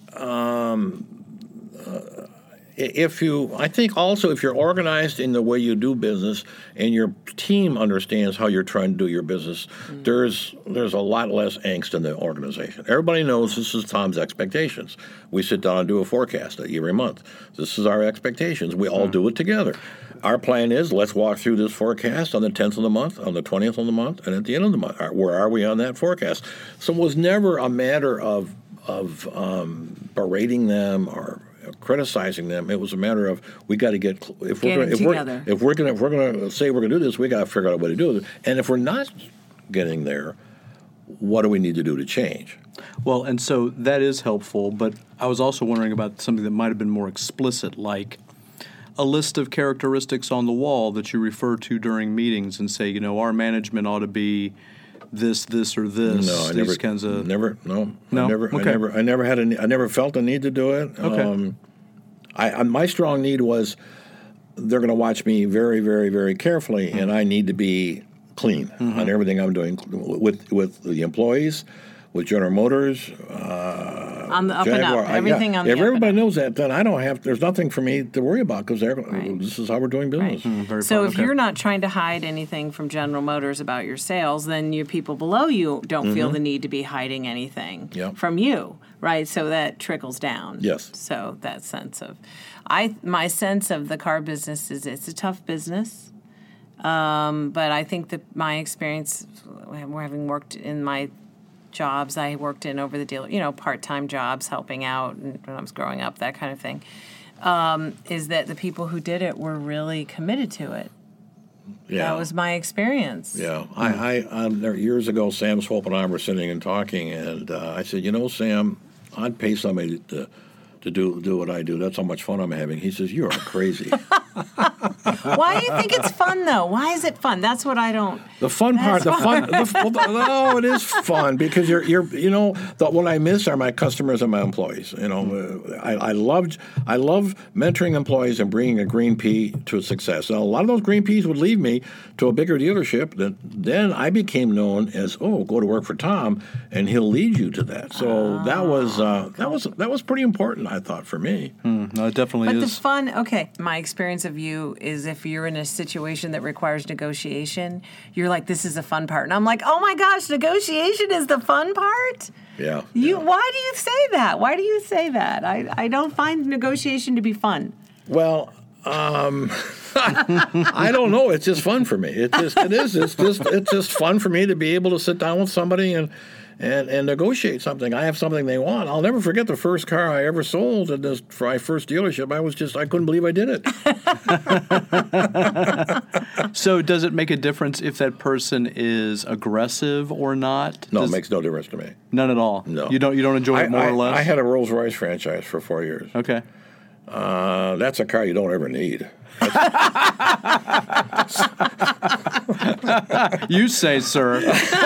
um, uh, if you... I think also if you're organized in the way you do business and your team understands how you're trying to do your business, mm-hmm. there's there's a lot less angst in the organization. Everybody knows this is Tom's expectations. We sit down and do a forecast every month. This is our expectations. We all mm-hmm. do it together. Our plan is let's walk through this forecast on the tenth of the month, on the twentieth of the month, and at the end of the month. Where are we on that forecast? So it was never a matter of of um, berating them or criticizing them. It was a matter of we got to get if we're gonna, if we're if we're going if we're going to say we're going to do this, we got to figure out a way to do it. And if we're not getting there, what do we need to do to change? Well, and so that is helpful. But I was also wondering about something that might have been more explicit, like a list of characteristics on the wall that you refer to during meetings and say, you know, our management ought to be this, this, or this. No, I these never, kinds of never, no, no, I never, okay. I never, I never had a, I never felt a need to do it. Okay. Um, I, I my strong need was they're going to watch me very, very, very carefully, mm-hmm. and I need to be clean mm-hmm. on everything I'm doing with with the employees, with General Motors, uh, on the up Jaguar. and up, everything I, yeah. on the if up everybody and up. knows that, then I don't have. There's nothing for me to worry about because right. this is how we're doing business. Right. Mm, very so fun. if okay. you're not trying to hide anything from General Motors about your sales, then your people below you don't mm-hmm. feel the need to be hiding anything yep. from you, right? So that trickles down. Yes. So that sense of, I my sense of the car business is it's a tough business. Um, but I think that my experience, having worked in my jobs I worked in over the dealer, you know, part-time jobs, helping out and when I was growing up, that kind of thing, um, is that the people who did it were really committed to it. Yeah. That was my experience. Yeah. I, I um, there, years ago, Sam Swope and I were sitting and talking, and uh, I said, you know, Sam, I'd pay somebody to to do do what I do. That's how much fun I'm having. He says, you are crazy. Why do you think it's fun, though? Why is it fun? That's what I don't. The fun part, the fun, the, no, it is fun because you're, you're, you know, the, what I miss are my customers and my employees. You know, uh, I, I loved, I love mentoring employees and bringing a green pea to success. Now, a lot of those green peas would lead me to a bigger dealership. That then I became known as, oh, go to work for Tom, and he'll lead you to that. So oh, that was, uh, that was, that was pretty important, I thought, for me. Mm, no, it definitely but is. But the fun, okay, my experience of you is if you're in a situation that requires negotiation, you're like, this is a fun part. And I'm like, oh my gosh, negotiation is the fun part? Yeah. You, yeah. Why do you say that? Why do you say that? I, I don't find negotiation to be fun. Well, um, I don't know. It's just fun for me. It just it is. It's just it's just fun for me to be able to sit down with somebody and and, and negotiate something. I have something they want. I'll never forget the first car I ever sold at this for my first dealership. I was just I couldn't believe I did it. So does it make a difference if that person is aggressive or not? No, does, it makes no difference to me. None at all. No, you don't. You don't enjoy I, it more I, or less. I had a Rolls Royce franchise for four years. Okay. Uh, that's a car you don't ever need. You say, sir.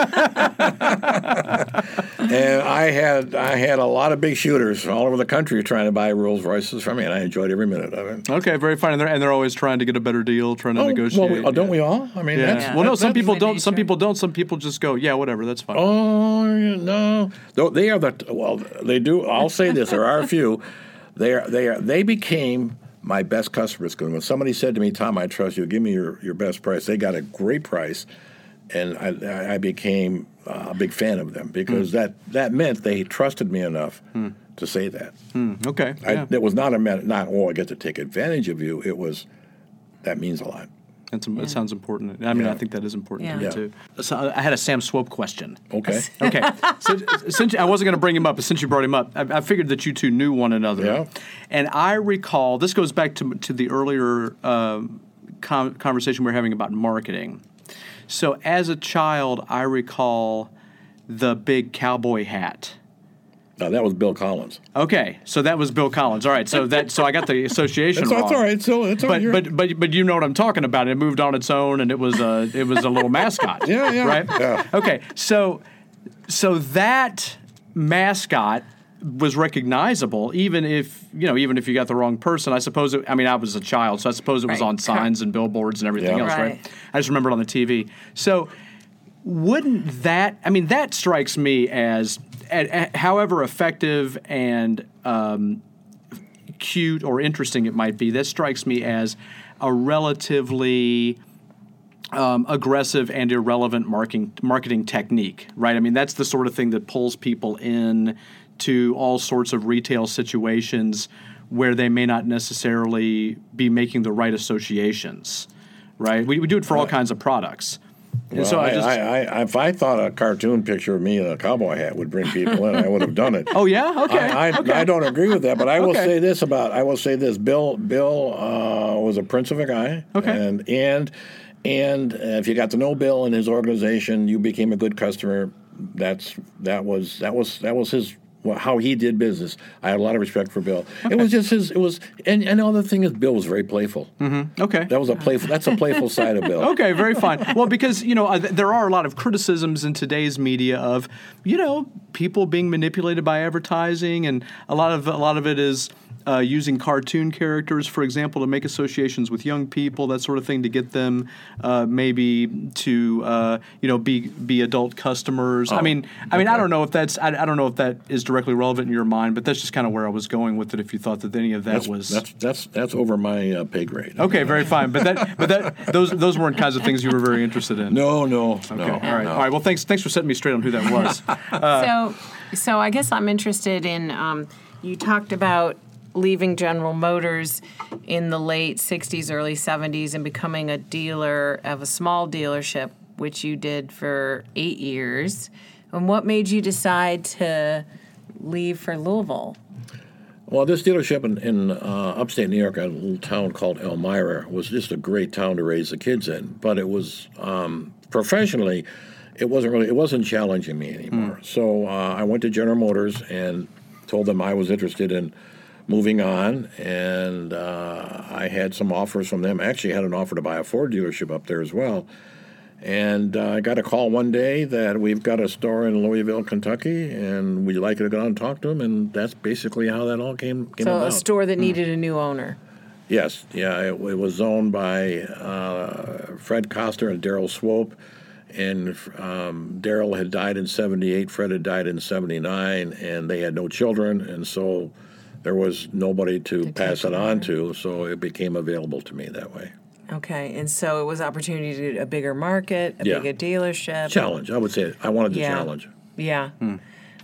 And I had I had a lot of big shooters all over the country trying to buy Rolls Royces from me, and I enjoyed every minute of it. Okay, very fine. And they're, and they're always trying to get a better deal, trying to oh, negotiate. Well, we, don't yeah. we all? I mean, yeah. that's, yeah. well, no. Some people don't. nature. Some people don't. Some people just go, yeah, whatever. That's fine. Oh no, they are the well. They do. I'll say this: there are a few. They are. They are. They became my best customers. Because when somebody said to me, "Tom, I trust you. Give me your, your best price," they got a great price. and I, I became a big fan of them because mm. that, that meant they trusted me enough mm. to say that. Mm. Okay. I, yeah. It was not a not oh I get to take advantage of you. It was that means a lot. That's, yeah. That sounds important. I mean, yeah. I think that is important yeah. to me, yeah. too. So I had a Sam Swope question. Okay. Okay. since, since I wasn't going to bring him up, but since you brought him up, I, I figured that you two knew one another. Yeah. And I recall, this goes back to to the earlier um, com- conversation we were having about marketing. So as a child, I recall the big cowboy hat. No, that was Bill Collins. Okay, so that was Bill Collins. All right, so that so I got the association It's, wrong. that's all right. So it's all But, right. but but but you know what I'm talking about. It moved on its own, and it was a it was a little mascot. Yeah, yeah, Right. yeah. Okay, so so that mascot was recognizable, even if you know, even if you got the wrong person. I suppose. It, I mean, I was a child, so I suppose it was Right. on signs and billboards and everything Yeah. else, right. Right. I just remember it on the T V. So wouldn't that? I mean, that strikes me as, at, at, however effective and um, cute or interesting it might be, that strikes me as a relatively um, aggressive and irrelevant marketing marketing technique, right? I mean, that's the sort of thing that pulls people in to all sorts of retail situations where they may not necessarily be making the right associations, right? We, we do it for all kinds of products. And Well, so I I, just, I, I, if I thought a cartoon picture of me in a cowboy hat would bring people in, I would have done it. oh yeah, okay, I, I, okay. I don't agree with that, but I will Okay. say this about I will say this: Bill Bill uh, was a prince of a guy, Okay. and and and if you got to know Bill and his organization, you became a good customer. That's that was that was that was his. How he did business. I had a lot of respect for Bill. Okay. It was just his. It was, and and the other thing is, Bill was very playful. Mm-hmm. Okay. That was a playful. That's a playful side of Bill. Okay, very fine. Well, because, you know, uh, th- there are a lot of criticisms in today's media of, you know, people being manipulated by advertising, and a lot of a lot of it is uh, using cartoon characters, for example, to make associations with young people, that sort of thing, to get them uh, maybe to, uh, you know, be be adult customers. Oh, I mean, I mean, okay. I don't know if that's I, I don't know if that is directly relevant in your mind, but that's just kind of where I was going with it. If you thought that any of that That's was that's that's that's over my uh, pay grade. okay, very fine. But that but that those those weren't kinds of things you were very interested in. No, no, Okay. no. All right. no. All right. Well, thanks. Thanks for setting me straight on who that was. so, so I guess I'm interested in. Um, you talked about leaving General Motors in the late sixties, early seventies, and becoming a dealer of a small dealership, which you did for eight years. And what made you decide to leave for Louisville? Well, this dealership in, in uh, upstate New York, a little town called Elmira, was just a great town to raise the kids in. But it was um, professionally, it wasn't really, it wasn't challenging me anymore. Mm. So uh, I went to General Motors and told them I was interested in moving on, and uh, I had some offers from them. I actually had an offer to buy a Ford dealership up there as well. And uh, I got a call one day that we've got a store in Louisville, Kentucky, and we'd like you to go out and talk to them. And that's basically how that all came, came so about. a store that needed a new owner. Yes, yeah, it, it was owned by uh, Fred Koster and Daryl Swope. And um, Daryl had died in seventy-eight, Fred had died in seventy-nine, and they had no children, and so there was nobody to, to pass it on to, so it became available to me that way. Okay, and so it was opportunity to a bigger market, a Yeah. bigger dealership. Challenge, I would say. I wanted the Yeah. challenge. Yeah. Hmm.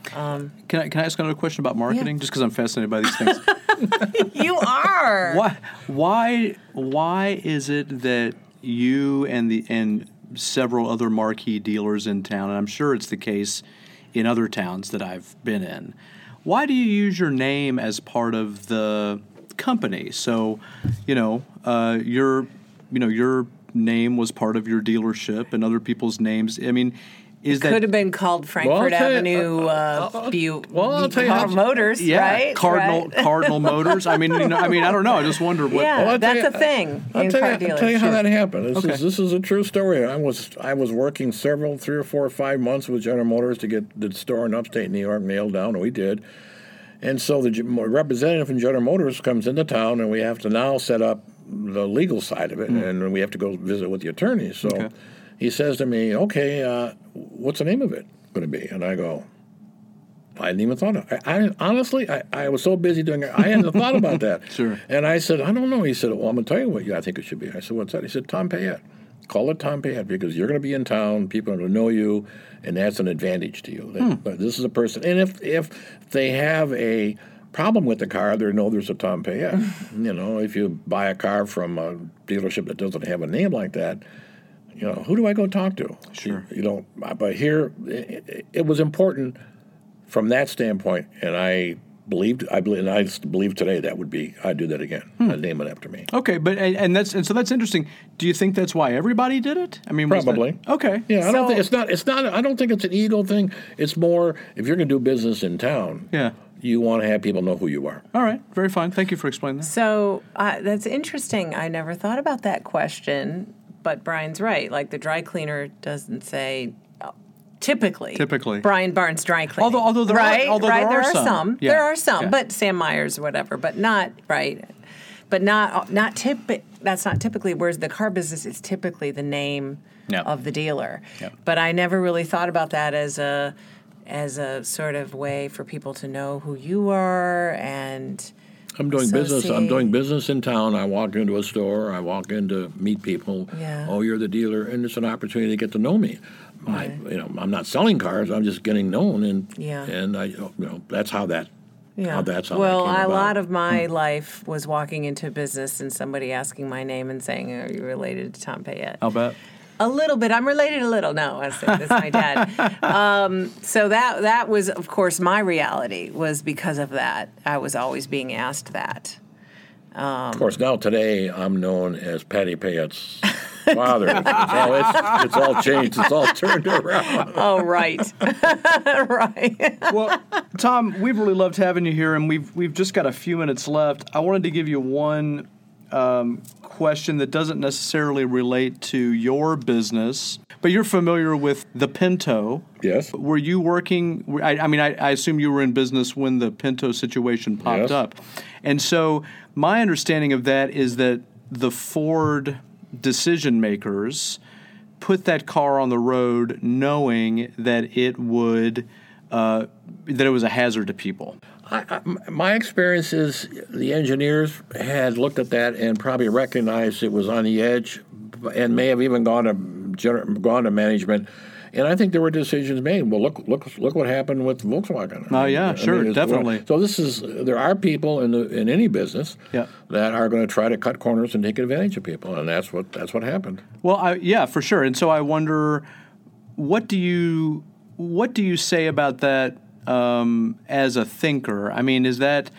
Can I can I ask another question about marketing? Yeah. Just because I'm fascinated by these things. You are. why why why is it that you and the and several other marquee dealers in town, and I'm sure it's the case in other towns that I've been in, why do you use your name as part of the company? So, you know, uh, your you know your name was part of your dealership, and other people's names. I mean, is that Could have been called Frankfurt tell you- Avenue uh, uh, uh, uh, Bu- well, I'll tell you Car how- Motors, yeah, right? Cardinal Right. Cardinal Motors? I mean, you know, I mean, I don't know. I just wonder what. Yeah, Well, I'll tell that's you- a thing I'll in tell, car you, I'll dealers. tell you how Sure. that happened. This Okay. is this is a true story. I was I was working several, three or four or five months with General Motors to get the store in upstate New York nailed down, and we did. And so the G- representative from General Motors comes into town, and we have to now set up the legal side of it, Mm. and we have to go visit with the attorney. So Okay. he says to me, "Okay, uh, what's the name of it going to be?" And I go, I hadn't even thought of it. I, I honestly, I, I was so busy doing it, I hadn't thought about that. Sure. And I said, I don't know. He said, well, I'm going to tell you what you, I think it should be. I said, what's that? He said, Tom Payette. call it Tom Payette because you're going to be in town, people are going to know you, and that's an advantage to you. Hmm. But this is a person, and if if they have a problem with the car, they know there's a Tom Payette. You know, if you buy a car from a dealership that doesn't have a name like that, you know, who do I go talk to? Sure. You, you know, but here it, it was important from that standpoint, and I believed, I believe, and I believe today that would be, I'd do that again. Hmm. I'd name it after me. Okay, but and, and that's and so that's interesting. Do you think that's why everybody did it? I mean, was Probably. that- okay. Yeah, I don't So- think it's not. It's not. I don't think it's an ego thing. It's more if you're going to do business in town. Yeah. You want to have people know who you are. All right. Very fine. Thank you for explaining that. So uh, that's interesting. I never thought about that question, but Brian's right. Like the dry cleaner doesn't say uh, typically. Typically. Brian Barnes Dry Cleaning. Although- although there are- right, although right, there there are are some. some. Yeah. There are some, Yeah. but Sam Myers or whatever, but not right. But not not typic. That's not typically. Whereas the car business is typically the name Yeah. of the dealer. Yeah. But I never really thought about that as a as a sort of way for people to know who you are and. I'm doing business. I'm Associate. doing business in town. I walk into a store. I walk in to meet people. Yeah. Oh, you're the dealer, and it's an opportunity to get to know me. I, you know, I'm not selling cars. I'm just getting known, and Yeah. and I, you know, that's how that. Yeah. How that's how well, that came a about. lot of my life was walking into business and somebody asking my name and saying, "Are you related to Tom Payette?" I'll bet. A little bit. I'm related a little. No, I said that's my dad. Um, so that that was, of course, my reality was because of that. I was always being asked that. Of course, now today I'm known as Patty Payette's father. It's all, it's, it's all changed. It's all turned around. Oh, right, right. Well, Tom, we've really loved having you here, and we've we've just got a few minutes left. I wanted to give you one um, question that doesn't necessarily relate to your business, but you're familiar with the Pinto. Yes. Were you working? I, I mean, I, I assume you were in business when the Pinto situation popped Yes. up, and so my understanding of that is that the Ford decision makers put that car on the road knowing that it would uh, that it was a hazard to people. I, I, my experience is the engineers had looked at that and probably recognized it was on the edge, and may have even gone to gener- gone to management. And I think there were decisions made. Well, look, look, look what happened with Volkswagen. Oh, yeah, I sure, it's- definitely. So this is there are people in the in any business Yeah. that are going to try to cut corners and take advantage of people, and that's what that's what happened. Well, I, yeah, for sure. And so I wonder, what do you what do you say about that um, as a thinker? I mean, is that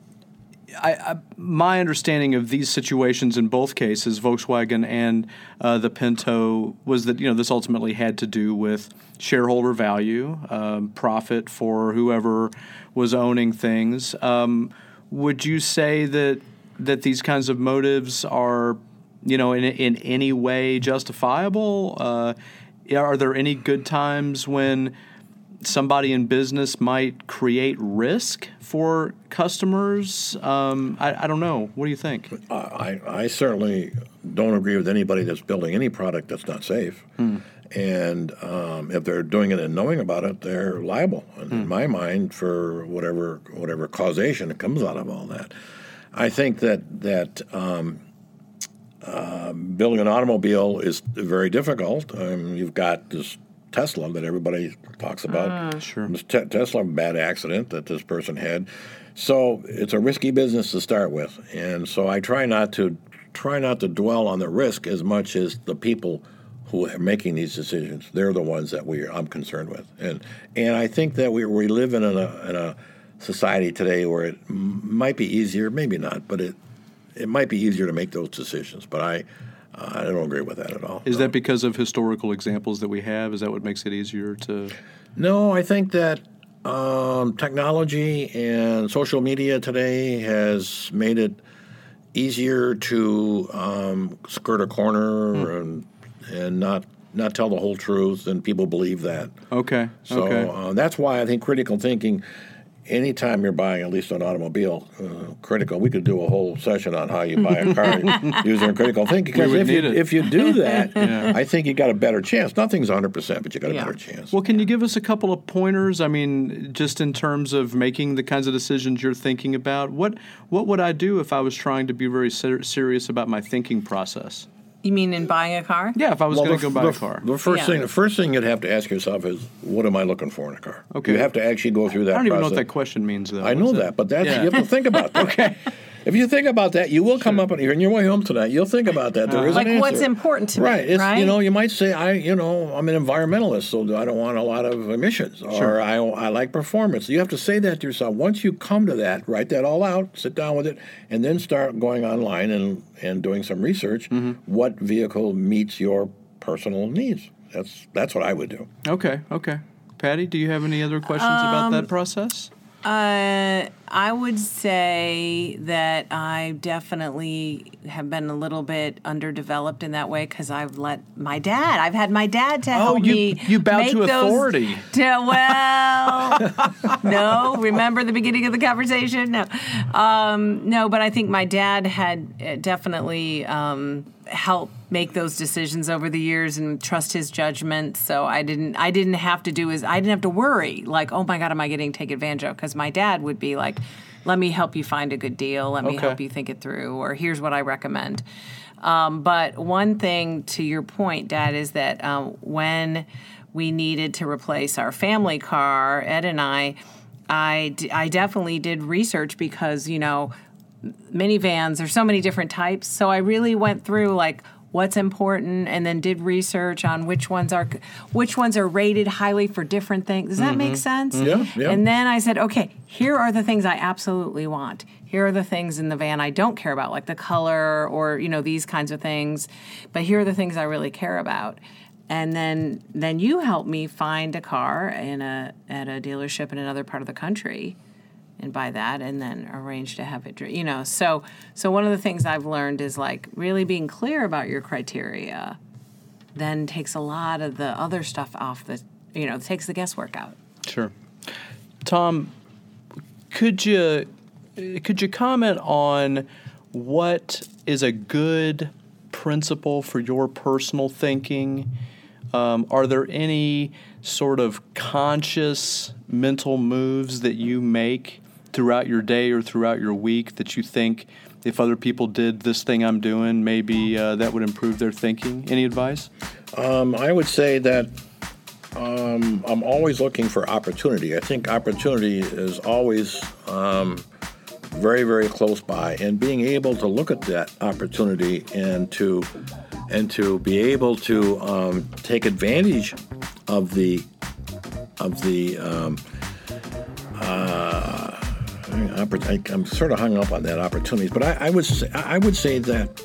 I, I, my understanding of these situations in both cases, Volkswagen and uh, the Pinto, was that you know this ultimately had to do with shareholder value, um, profit for whoever was owning things. Um, would you say that that these kinds of motives are, you know, in in any way justifiable? Uh, are there any good times when somebody in business might create risk for customers? Um, I, I don't know. What do you think? I, I certainly don't agree with anybody that's building any product that's not safe. Hmm. And um, if they're doing it and knowing about it, they're liable, in Hmm. my mind, for whatever whatever causation that comes out of all that. I think that that um, uh, building an automobile is very difficult. Um, you've got this Tesla that everybody talks about. Sure. This te- Tesla bad accident that this person had. So it's a risky business to start with, and so I try not to try not to dwell on the risk as much as the people who are making these decisions. They're the ones that we I'm concerned with, and and I think that we we live in a in a society today where it m- might be easier, maybe not, but it it might be easier to make those decisions. But I uh, I don't agree with that at all. Is that because of historical examples that we have? Is that what makes it easier to? No, I think that um, technology and social media today has made it easier to um, skirt a corner and and not not tell the whole truth, and people believe that. Okay. So okay. uh, that's why I think critical thinking. Anytime you're buying at least an automobile, uh, critical. We could do a whole session on how you buy a car using critical thinking. Because would if you, need it. if you do that, I think you got a better chance. Nothing's one hundred percent, but you got a Yeah. better chance. Well, can you give us a couple of pointers? I mean, just in terms of making the kinds of decisions you're thinking about. What what would I do if I was trying to be very ser- serious about my thinking process? You mean in buying a car? Yeah, if I was Well, going to the- go buy the- a car. The first Yeah. thing, the first thing you'd have to ask yourself is, what am I looking for in a car? Okay. You have to actually go through that. I don't even know process. what that question means, though. I know What's that, but that's Yeah. you have to think about that. Okay. If you think about that, you will come up and on your way home tonight. You'll think about that. There is Like an answer. what's important to me, right? It's, right? You know, you might say, I, you know, I'm an environmentalist, so I don't want a lot of emissions, or Sure. I, I like performance. You have to say that to yourself. Once you come to that, write that all out, sit down with it, and then start going online and and doing some research. Mm-hmm. What vehicle meets your personal needs? That's that's what I would do. Okay, okay. Patty, do you have any other questions about Um, that process? Uh, I would say that I definitely have been a little bit underdeveloped in that way because I've let my dad. I've had my dad to help Oh, you- me. you bow make to those- authority. To, well, no. Remember the beginning of the conversation? No, um, no. But I think my dad had uh, definitely um, helped make those decisions over the years and trust his judgment. So I didn't. I didn't have to do is I didn't have to worry like, oh my God, am I getting taken advantage of? Because my dad would be like, let me help you find a good deal. Let me Okay. help you think it through. Or here's what I recommend. Um, but one thing to your point, Dad, is that um, when we needed to replace our family car, Ed and I, I, d- I definitely did research because, you know, minivans, there's so many different types. So I really went through like what's important and then did research on which ones are which ones are rated highly for different things. Does that make sense? Yeah, yeah. And then I said, okay, here are the things I absolutely want. Here are the things in the van I don't care about, like the color or, you know, these kinds of things. But here are the things I really care about. And then then you helped me find a car in a at a dealership in another part of the country and buy that and then arrange to have it, dri- you know. So so one of the things I've learned is like really being clear about your criteria then takes a lot of the other stuff off the, you know, takes the guesswork out. Sure. Tom, could you could you comment on what is a good principle for your personal thinking? Um, are there any sort of conscious mental moves that you make throughout your day or throughout your week that you think if other people did this thing I'm doing, maybe uh, that would improve their thinking? Any advice? Um, I would say that um, I'm always looking for opportunity. I think opportunity is always um, very, very close by, and being able to look at that opportunity and to and to be able to um, take advantage of the of the um, uh, I, I'm sort of hung up on that opportunities, but I, I would say, I would say that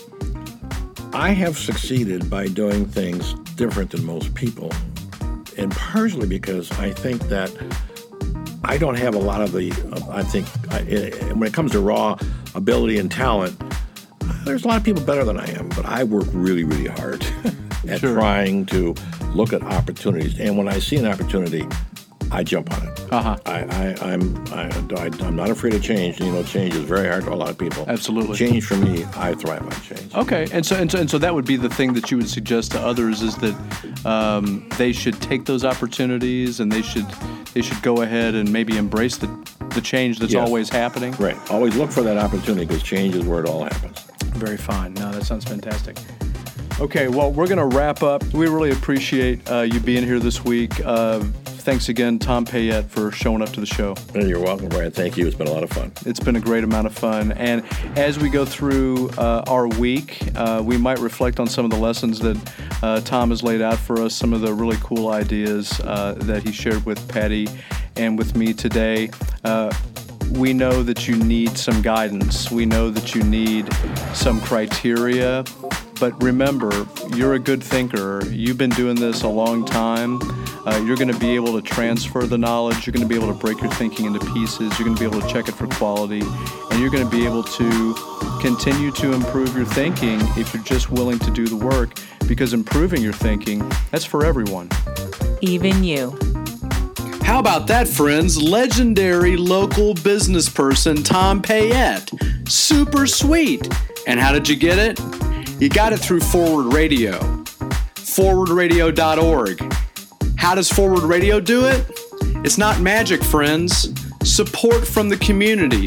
I have succeeded by doing things different than most people, and partially because I think that I don't have a lot of the. I think I, when it comes to raw ability and talent, there's a lot of people better than I am, but I work really, really hard at Sure. trying to look at opportunities, and when I see an opportunity, I jump on it. Uh-huh. I, I, I'm I, I, I'm not afraid of change. You know, change is very hard for a lot of people. Absolutely. Change for me, I thrive on change. Okay, and so and so and so that would be the thing that you would suggest to others is that um, they should take those opportunities and they should they should go ahead and maybe embrace the the change that's Yes. always happening. Right. Always look for that opportunity because change is where it all happens. Very fine. No, that sounds fantastic. Okay, well, we're going to wrap up. We really appreciate uh, you being here this week. Uh, thanks again, Tom Payette, for showing up to the show. And you're welcome, Brian. Thank you. It's been a lot of fun. It's been a great amount of fun. And as we go through uh, our week, uh, we might reflect on some of the lessons that uh, Tom has laid out for us, some of the really cool ideas uh, that he shared with Patty and with me today. Uh, we know that you need some guidance. We know that you need some criteria. But remember, you're a good thinker. You've been doing this a long time. Uh, you're going to be able to transfer the knowledge. You're going to be able to break your thinking into pieces. You're going to be able to check it for quality. And you're going to be able to continue to improve your thinking if you're just willing to do the work. Because improving your thinking, that's for everyone. Even you. How about that, friends? Legendary local business person, Tom Payette. Super sweet. And how did you get it? You got it through Forward Radio. forward radio dot org. How does Forward Radio do it? It's not magic, friends. Support from the community.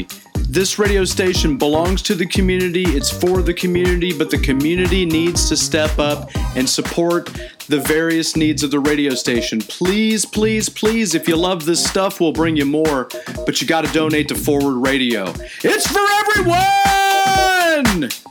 This radio station belongs to the community. It's for the community, but the community needs to step up and support the various needs of the radio station. Please, please, please, if you love this stuff, we'll bring you more, but you got to donate to Forward Radio. It's for everyone!